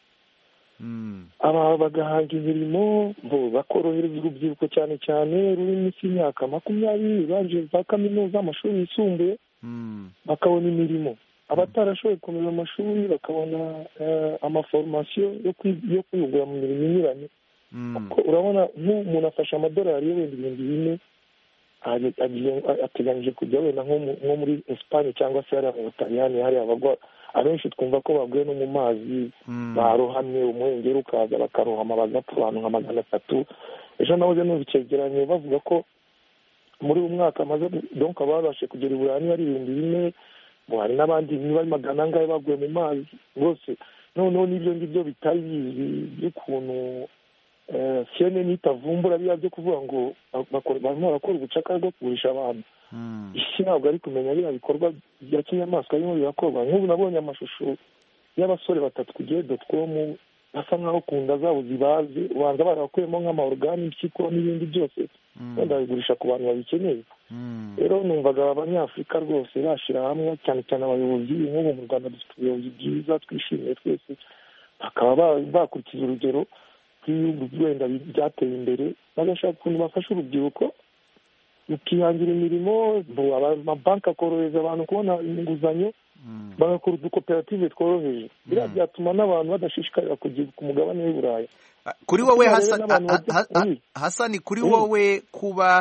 bagahanga imirimo bakorohereza urubyiruko cyane cyane ruri munsi y'imyaka 20 baje za kaminuza amashuri yisumbuye bakabona imirimo. abatarashoboye gukomeza amashuri bakabona amaforomasiyo yo kwiyungura mu mirimo inyuranye. urabona nk'umuntu afashe amadolari yo wenda 4,000 ateganyije kujya wenda nko muri Espagne cyangwa se hariya mu Butaliyani hariya abagwa abenshi twumva ko baguye no mu mazi barohamye umuhengeri ukaza bakarohama bagapfa abantu nka 300. ejo nahoze numva icyegeranyo bavuga ko muri uyu mwaka amaze babashe kugera i Burayi ari 4,000 hari n'abandi niba 100 baguye mu mazi rwose. noneho n'ibyo ngibyo bitari bizi by'ukuntu CNN itavumbura biba byo kuvuga ngo barakora ubucakara bwo kugurisha abantu. isi ntabwo ari kumenya biriya bikorwa bya kinyamaswa birimo birakorwa. nk'ubu nabonye amashusho y'abasore 3 ku gihe.com basa nk'aho ku nda zabo zibaze ubanza barakuyemo nk'amaorgane impyiko n'ibindi byose wenda babigurisha ku bantu babikeneye. rero numvaga Abanyafurika rwose bashyira hamwe cyane cyane abayobozi nk'ubu mu Rwanda dufite ubuyobozi bwiza twishimiye twese bakaba bakurikiza urugero rw'ibihugu wenda byateye imbere bagashaka ukuntu bafasha urubyiruko rukihangira imirimo. amabanki akorohereza abantu kubona inguzanyo bagakora udukoperative tworoheje. biriya byatuma n'abantu badashishikarira kujya ku mugabane w'i Burayi. kuri wowe Hassan, kuri wowe kuba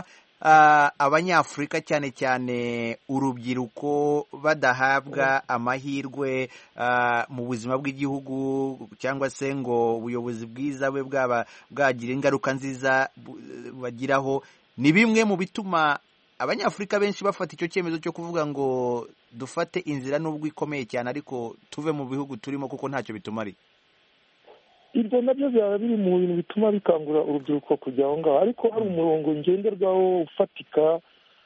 abanyafurika cyane cyane urubyiruko badahabwa amahirwe mu buzima bw'igihugu cyangwa se ngo ubuyobozi bwiza bwe bwaba bwagira ingaruka nziza bagiraho, ni bimwe mu bituma abanyafurika benshi bafata icyo cyemezo cyo kuvuga ngo dufate inzira nubwo ikomeye cyane ariko tuve mu bihugu turimo kuko ntacyo bitumariye. Ibyo nabyo byaba biri mu bintu bituma bikangura urubyiruko kujya aho ngaho, ariko hari umurongo ngenderwaho ufatika.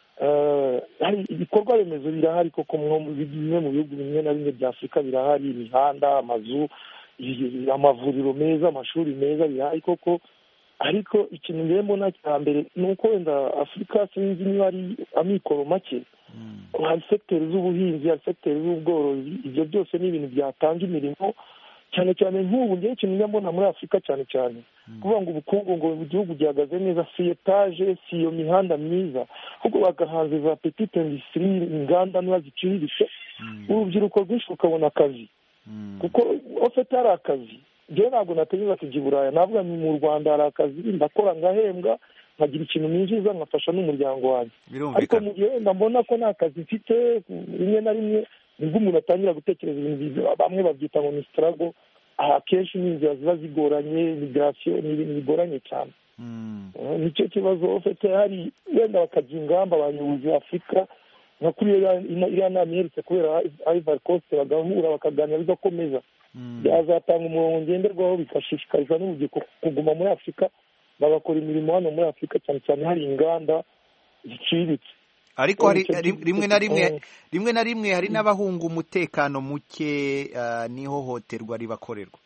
Hari ibikorwa remezo birahari koko bimwe mu bihugu bimwe na bimwe bya Afurika birahari, imihanda, amazu, amavuriro meza, amashuri meza birahari koko, ariko ikintu ngiye mbona cya mbere ni uko wenda Afurika sinzi niba ari amikoro make. Hari sekiteri z'ubuhinzi, hari sekiteri z'ubworozi, ibyo byose ni ibintu byatanga imirimo cyane cyane. Nk'ubu ngewe ikintu njya mbona muri Afurika cyane cyane kuvuga ngo ubukungu ngo igihugu gihagaze neza, si etaje, si iyo mihanda myiza, ahubwo bagahanze za petite industrie, inganda niba ziciriritse, urubyiruko rwinshi rukabona akazi, kuko ofete hari akazi. Ngewe ntabwo natekereza kujya i Buraya, navuga ni mu Rwanda hari akazi, ndakora ngahembwa, nkagira ikintu ninjiza, nkafasha n'umuryango wanjye. Ariko mu gihe wenda mbona ko nta kazi mfite, rimwe na rimwe nibwo umuntu atangira gutekereza ibintu bamwe babyita ngo ni struggle. Akenshi ni inzira ziba zigoranye, migration ni ibintu bigoranye cyane. Nicyo kibazo ufite. Hari wenda bakajya ingamba abayobozi b'Afurika nka kuri iriya nama iherutse kubera Ivory Coast, bagahura bakaganira bigakomeza, byazatanga umurongo ngenderwaho, bigashishikariza n'urubyiruko kuguma muri Afurika, bagakora imirimo hano muri Afurika, cyane cyane hari inganda ziciriritse. Ariko hari rimwe na rimwe hari n'abahunga umutekano muke n'ihohoterwa ribakorerwa.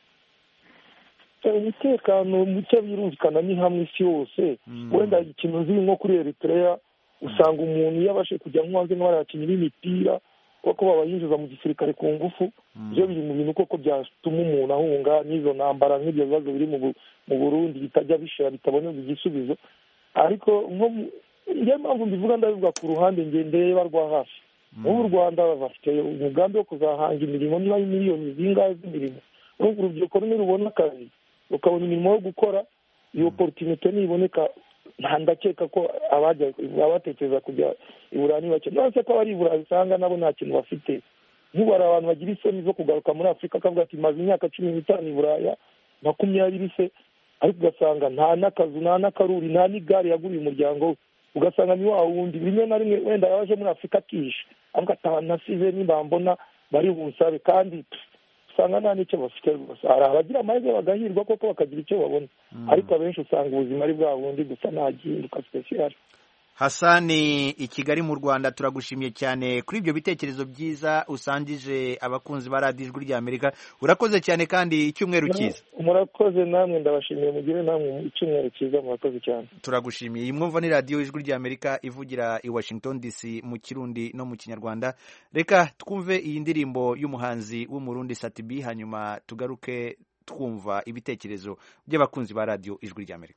Umutekano muke birumvikana ni hamwe isi yose. Wenda ikintu ziri nko kuri Eritrea, usanga umuntu iyo abashe kujya nko hanze n'abarakinira imipira kuko babayinjiza mu gisirikare ku ngufu, byo biri mu bintu koko byatuma umuntu ahunga n'izo ntambara nk'ibyo bibazo biri mu Burundi bitajya bishira, bitabonerwa igisubizo. Ariko niyo mpamvu mbivuga, ndabivuga ku ruhande ndeba rwa hafi. Ubu u Rwanda bafite umugambi wo kuzahanga imirimo, niba ari miliyoni zingahe z'imirimo. Urubyiruko rumwe rubona akazi, rukabona imirimo yo gukora, iyo opportunity niboneka, ndakeka ko abatekereza kujya i Burayi ni bake. Nonese ko abari i Burayi usanga nabo nta kintu bafite. Nk'ubu hari abantu bagira isoni zo kugaruka muri Afurika, akavuga ati maze imyaka 15 i Buraya, 20 se, ariko ugasanga nta n'akazu, nta n'akaruri, nta n'igare yaguriye umuryango we. Ugasanga ni wa wundi rimwe na rimwe wenda yaje muri Afurika akishe, avuga ati nasize nimba mbona bari bunsabe, kandi usanga nta n'icyo bafite rwose. Hari abagira amahirwe bagahirwa koko bakagira icyo babona, ariko abenshi usanga ubuzima ari bwa bundi gusa nta gihinduka special. Hasani, i Kigali mu Rwanda, turagushimiye cyane kuri ibyo bitekerezo byiza usangije abakunzi ba radiyo Ijwi ry'Amerika. Urakoze cyane kandi icyumweru cyiza. Murakoze namwe, ndabashimiye, mugire namwe icyumweru cyiza, murakoze cyane. Turagushimiye. Iyi mwumva ni radiyo Ijwi ry'Amerika ivugira i Washington DC mu Kirundi no mu Kinyarwanda. Reka twumve iyi ndirimbo y'umuhanzi w'Umurundi Satibi, hanyuma tugaruke twumva ibitekerezo by'abakunzi ba radiyo Ijwi ry'Amerika.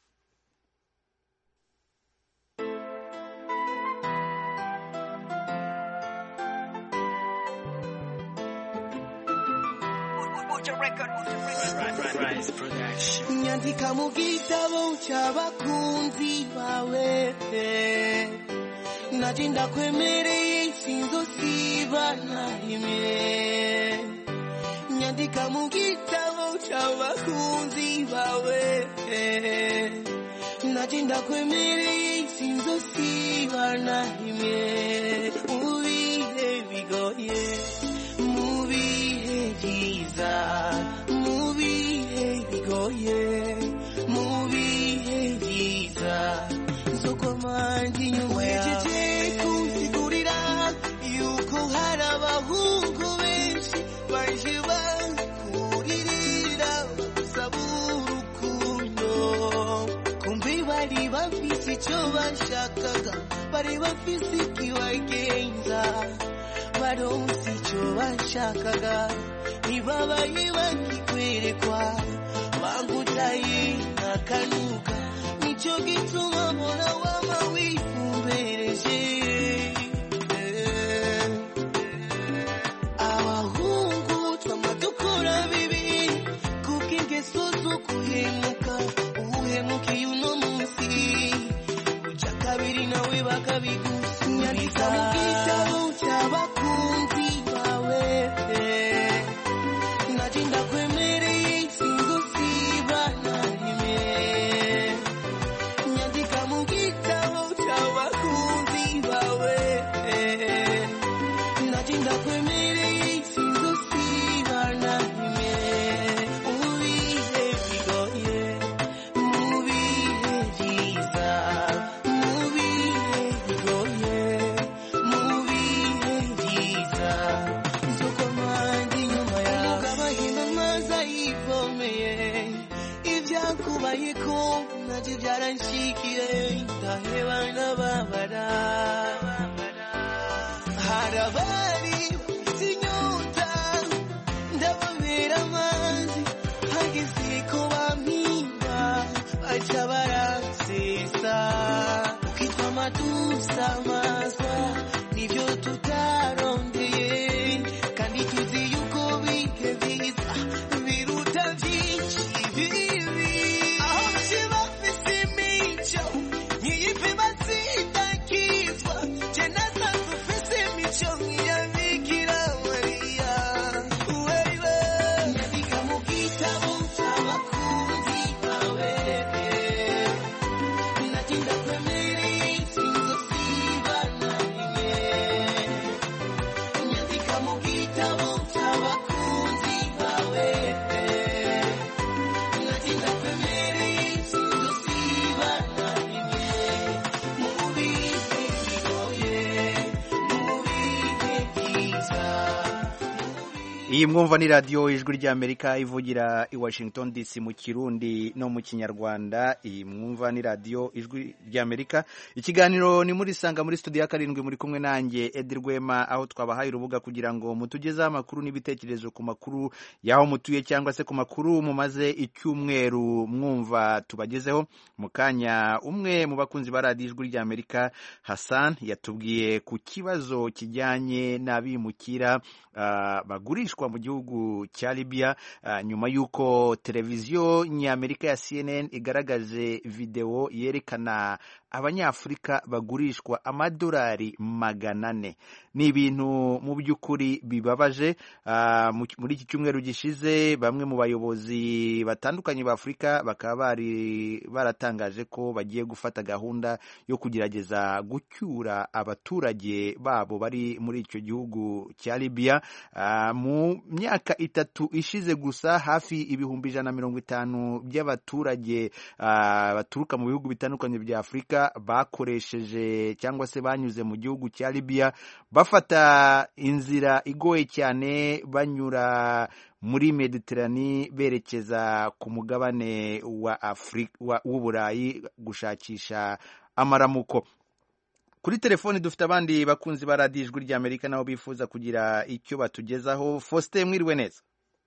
Nyandika mu gitabo cy'abakunzi bawe, naje ndakwemereye sinzosiba na rimwe. Nyandika mu gitabo cy'abakunzi bawe, naje ndakwemereye sinzosiba na rimwe. Mu bihe bigoye, mu bihe byiza, mu bihe bigoye, mu bihe byiza, nzokomanga inyuma yawe, kunsigurira yuko hari abahungu benshi baje bakuririra gusaba urukundo. Kumbe bari bafise icyo bashakaga, bari bafise ikibagenza, baronse icyo bashakaga, ntibabaye bakikwerekwa, bangutaye nkakanuka. Nicyo gituma mbona wama wifumbereje. Abahungu twama dukora bibi kubw'ingeso zo guhemuka, uhemukiye uno munsi, uja kabiri nawe bakabigusubiza mu gitabo cy'abakunzi bawe naje ndakwemereye singusiba na rimwe nyandika mu gitabo cy'abakunzi bawe naje ndakwemereye singusiba na rimwe mu bihe bigoye mu bihe byiza mu bihe bigoye mu bihe byiza isoko mpande inyuma yawe umugabo ahima amazi ayivomeye ibyakubayeko nabyo byaranshikiye ndaheba ndababara hari abari bafite inyota ndababera amazi hageze ko bampimba baca baransesa ukitwa amatusa amazwa nibyo tutarondeye kandi tuzi yuko bike byiza biruta byinshi bibi aho baje bafise imico nkiyipe batsinda je nasanze ufise imico nk'iya Bikira Mariya wewe nyandika mu gitabo cy'abakunzi bawe natinda kwemereye sinzosiba na rimwe nyandika mu gitabo cy'abakunzi bawe natinda kwemereye sinzosiba na rimwe mu bihe bigoye mu bihe byiza. iyi mwumva ni radiyo ijwi ry'Amerika ivugira i Washington DC mu Kirundi no mu Kinyarwanda. iyi mwumva ni radiyo ijwi ry'Amerika, ikiganiro ni muri sanga muri studio ya karindwi, muri kumwe nanjye Edi Rwema, aho twabahaye urubuga kugira ngo mutugezeho amakuru n'ibitekerezo ku makuru y'aho mutuye cyangwa se ku makuru mumaze icyumweru mwumva tubagezeho. mu kanya umwe mu bakunzi ba radiyo ijwi ry'Amerika, Hassan, yatubwiye ku kibazo kijyanye n'abimukira bagurishwa mu gihugu cya Libya nyuma y'uko televiziyo ny'Amerika ya CNN igaragaje video yerekana abanyafurika bagurishwa amadolari 400. ni ibintu mu by'ukuri bibabaje. muri iki cyumweru gishize bamwe mu bayobozi batandukanye ba Afurika bakaba baratangaje ko bagiye gufata gahunda yo kugerageza gucyura abaturage babo bari muri icyo gihugu cya Libya. mu myaka 3 ishize gusa hafi ibihumbi 150 by'abaturage baturuka mu bihugu bitandukanye bya Afurika bakoresheje cyangwa se banyuze mu gihugu cya Libya bafata inzira igoye cyane banyura muri Mediterane berekeza ku mugabane wa Afurika w'Uburayi gushakisha amaramuko. Kuri telefoni dufite abandi bakunzi ba radiyo ijwi ry'Amerika nabo bifuza kugira icyo batugezaho. Faustin, mwiriwe neza?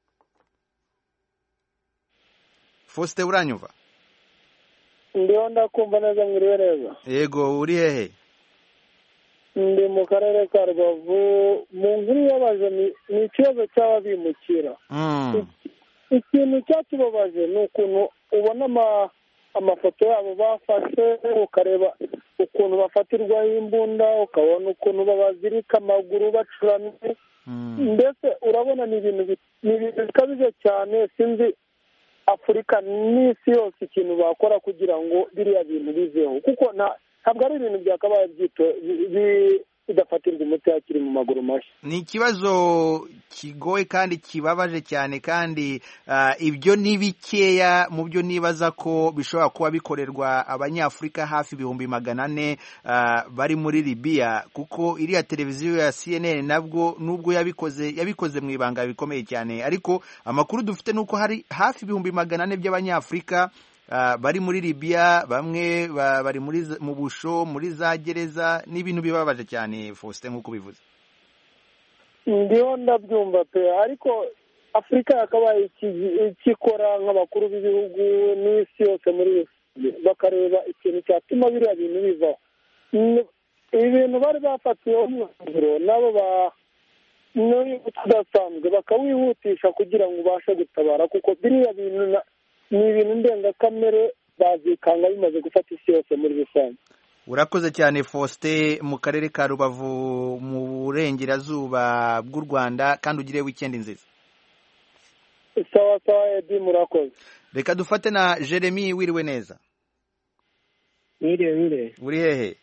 Faustin, uranyumva? Ndiho ndakumva neza, mwiriwe neza. Yego, uri hehe? Ndi mu karere ka Rubavu. mu nkuru yabaje ni ikibazo cy'ababimukira. ikintu cyakibabaje ni ukuntu ubona amafoto yabo bafashe, ukareba ukuntu bafatirwaho imbunda, ukabona ukuntu babazirika amaguru bacuramye. mbese urabona ni ibintu bikabije cyane. sinzi Afurika n'isi yose ikintu bakora kugira ngo biriya bintu bizeho, kuko ntabwo ari ibintu byakabaye bidafatirwa umuti hakiri mu maguru mashya. ni ikibazo kigoye kandi kibabaje cyane, kandi ibyo ni bikeya mu byo nibaza ko bishobora kuba bikorerwa abanyafurika hafi 400 bari muri Libya, kuko iriya televiziyo ya CNN nubwo yabikoze mu ibanga bikomeye cyane, ariko amakuru dufite nuko hari hafi 400 by'abanyafurika bari muri Libya, bamwe bari mu busho, muri za gereza. n'ibintu bibabaje cyane Faustin nk'uko bivuze. ndiho ndabyumva pe, ariko Afurika yakabaye ikikora nk'abakuru b'ibihugu n'isi yose muri bakareba ikintu cyatuma biriya bintu bivaho. ibintu bari bafatiyeho umwanzuro nabo tudasanzwe bakawihutisha kugira ngo ubashe gutabara, kuko biriya bintu ni ibintu ndengakamere bazikanga bimaze gufata isi yose muri rusange. urakoze cyane Faustin mu karere ka Rubavu mu burengerazuba bw'u Rwanda kandi ugire weekend nziza. Sawa Edi, murakoze. Reka dufate na Jeremy, wiriwe neza. Mwiriwe. Uri hehe?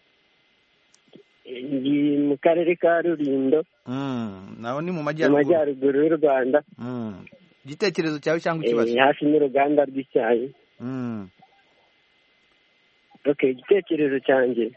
Ndi mu karere ka Rulindo. Naho ni mu majyaruguru y'u Rwanda. Igitekerezo cyawe cyangwa ikibazo? Hafi n'uruganda rw'icyayi. Okay, igitekerezo cyanjye.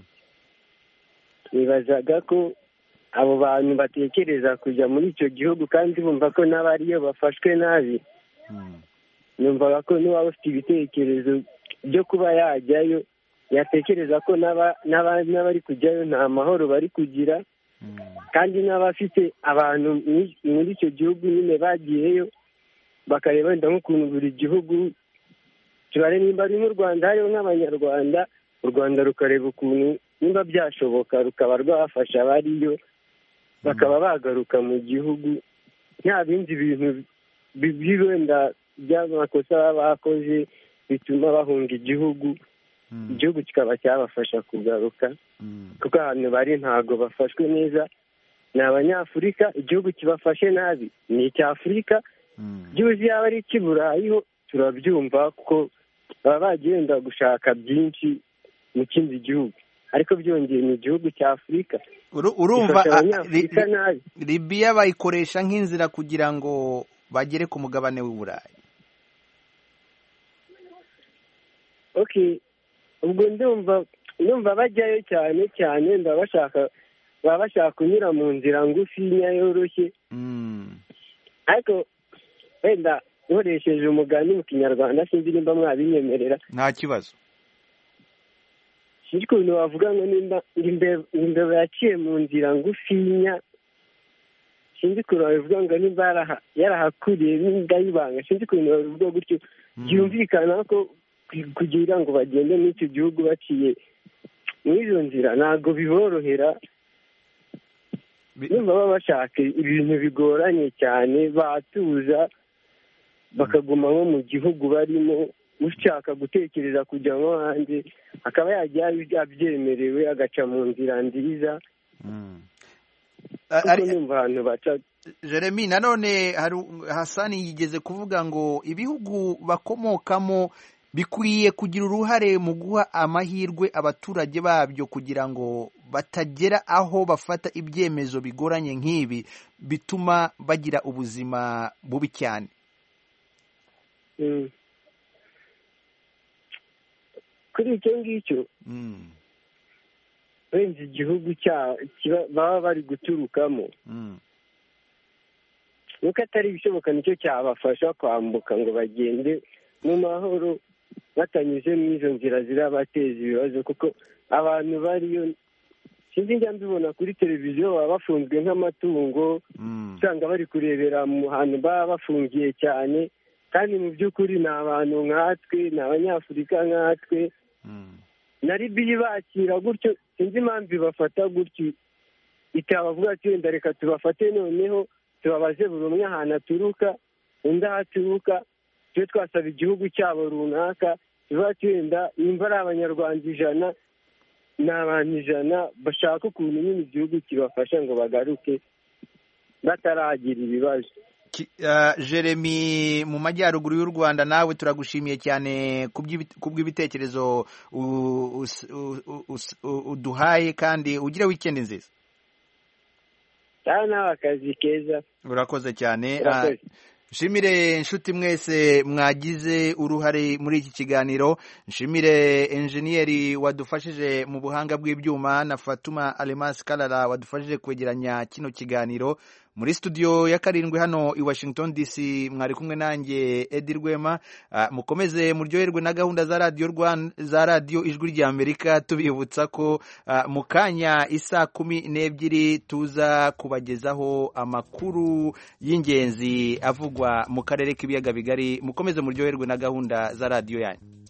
Nibazaga ko abo bantu batekereza kujya muri icyo gihugu kandi bumva ko n'abariyo bafashwe nabi. Numvaga ko niba ufite ibitekerezo byo kuba yajyayo yatekereza ko n'abari kujyayo nta mahoro bari kugira, kandi n'abafite abantu muri icyo gihugu nyine bagiyeyo bakareba wenda nk'ukuntu buri gihugu tubare nimba ari nk'u Rwanda hariho nk'abanyarwanda, u Rwanda rukareba ukuntu nimba byashoboka rukaba rwafasha abariyo bakaba bagaruka mu gihugu nta bindi bintu wenda by'amakosa baba bakoze bituma bahunga igihugu kikaba cyabafasha kugaruka, kuko ahantu bari ntabwo bafashwe neza, ni abanyafurika, igihugu kibafashe nabi ni icy'Afurika, byuzi yaba ari icy'Iburayi ho turabyumva kuko baba bagiye wenda gushaka byinshi mu kindi gihugu, ariko byongeye ni igihugu cy'Afurika. Urumva Libya bayikoresha nk'inzira kugira ngo bagere ku mugabane w'Uburayi? Okay, ubwo ndumva bajyayo cyane baba bashaka kunyura mu nzira ngufinya yoroshye, ariko wenda nkoresheje umugani mu Kinyarwanda sinzi nimba mwabinyemerera. Nta kibazo. Sinzi ukuntu wavuga ngo nimba imbeba yaciye mu nzira ngufinya, sinzi ukuntu wabivuga ngo nimba yarahakuriye n'indayibanga, sinzi ukuntu wabivuga gutyo byumvikana ko kugira ngo bagende muri icyo gihugu baciye muri izo nzira ntabwo biborohera. Nimba baba bashaka ibintu bigoranye cyane batuza bakaguma nko mu gihugu barimo, ushaka gutekereza kujya nko hanze akaba yajya abyemerewe agaca mu nzira nziza. Numva ahantu baca. Jeremy, nanone Hasani yigeze kuvuga ngo ibihugu bakomokamo bikwiye kugira uruhare mu guha amahirwe abaturage babyo kugira ngo batagera aho bafata ibyemezo bigoranye nk'ibi bituma bagira ubuzima bubi cyane. Kuri icyo ngicyo wenda igihugu baba bari guturukamo nuko atari ibishoboka nicyo cyabafasha kwambuka ngo bagende mu mahoro batanyuze mu izo nzira zirabateza ibibazo, kuko abantu bariyo sinzi njya mbibona kuri televiziyo baba bafunzwe nk'amatungo, usanga bari kurebera mu hantu baba bafungiye cyane, kandi mu by'ukuri ni abantu nkatwe, ni abanyafurika nkatwe. Na Libya bakira gutyo, sinzi impamvu ibafata gutyo, itabavuga ati wenda reka tubafate noneho tubabaze buri umwe ahantu aturuka undi aho aturuka, tujye twasaba igihugu cyabo runaka, tuba wenda nimba ari abanyarwanda 100 ni abantu 100 bashaka ukuntu nyine igihugu kibafasha ngo bagaruke bataragira ibibazo. Jeremy mu majyaruguru y'u Rwanda, nawe turagushimiye cyane kubw'ibitekerezo uduhaye kandi ugire weekend nziza. Nawe akazi keza. Urakoze cyane. Nshimire inshuti mwese mwagize uruhare muri iki kiganiro. Nshimire enjeniyeri wadufashije mu buhanga bw'ibyuma na Fatuma Alemas Kalala wadufashije kwegeranya kino kiganiro. Muri studio ya 7 hano i Washington DC mwari kumwe nanjye Edi Rwema. Mukomeze muryoherwe na gahunda za radio Ijwi rya Amerika, tubibutsa ko mu kanya isa 12 tuza kubagezaho amakuru y'ingenzi avugwa mu karere k'ibiyaga bigari. Mukomeze muryoherwe na gahunda za radio yanyu.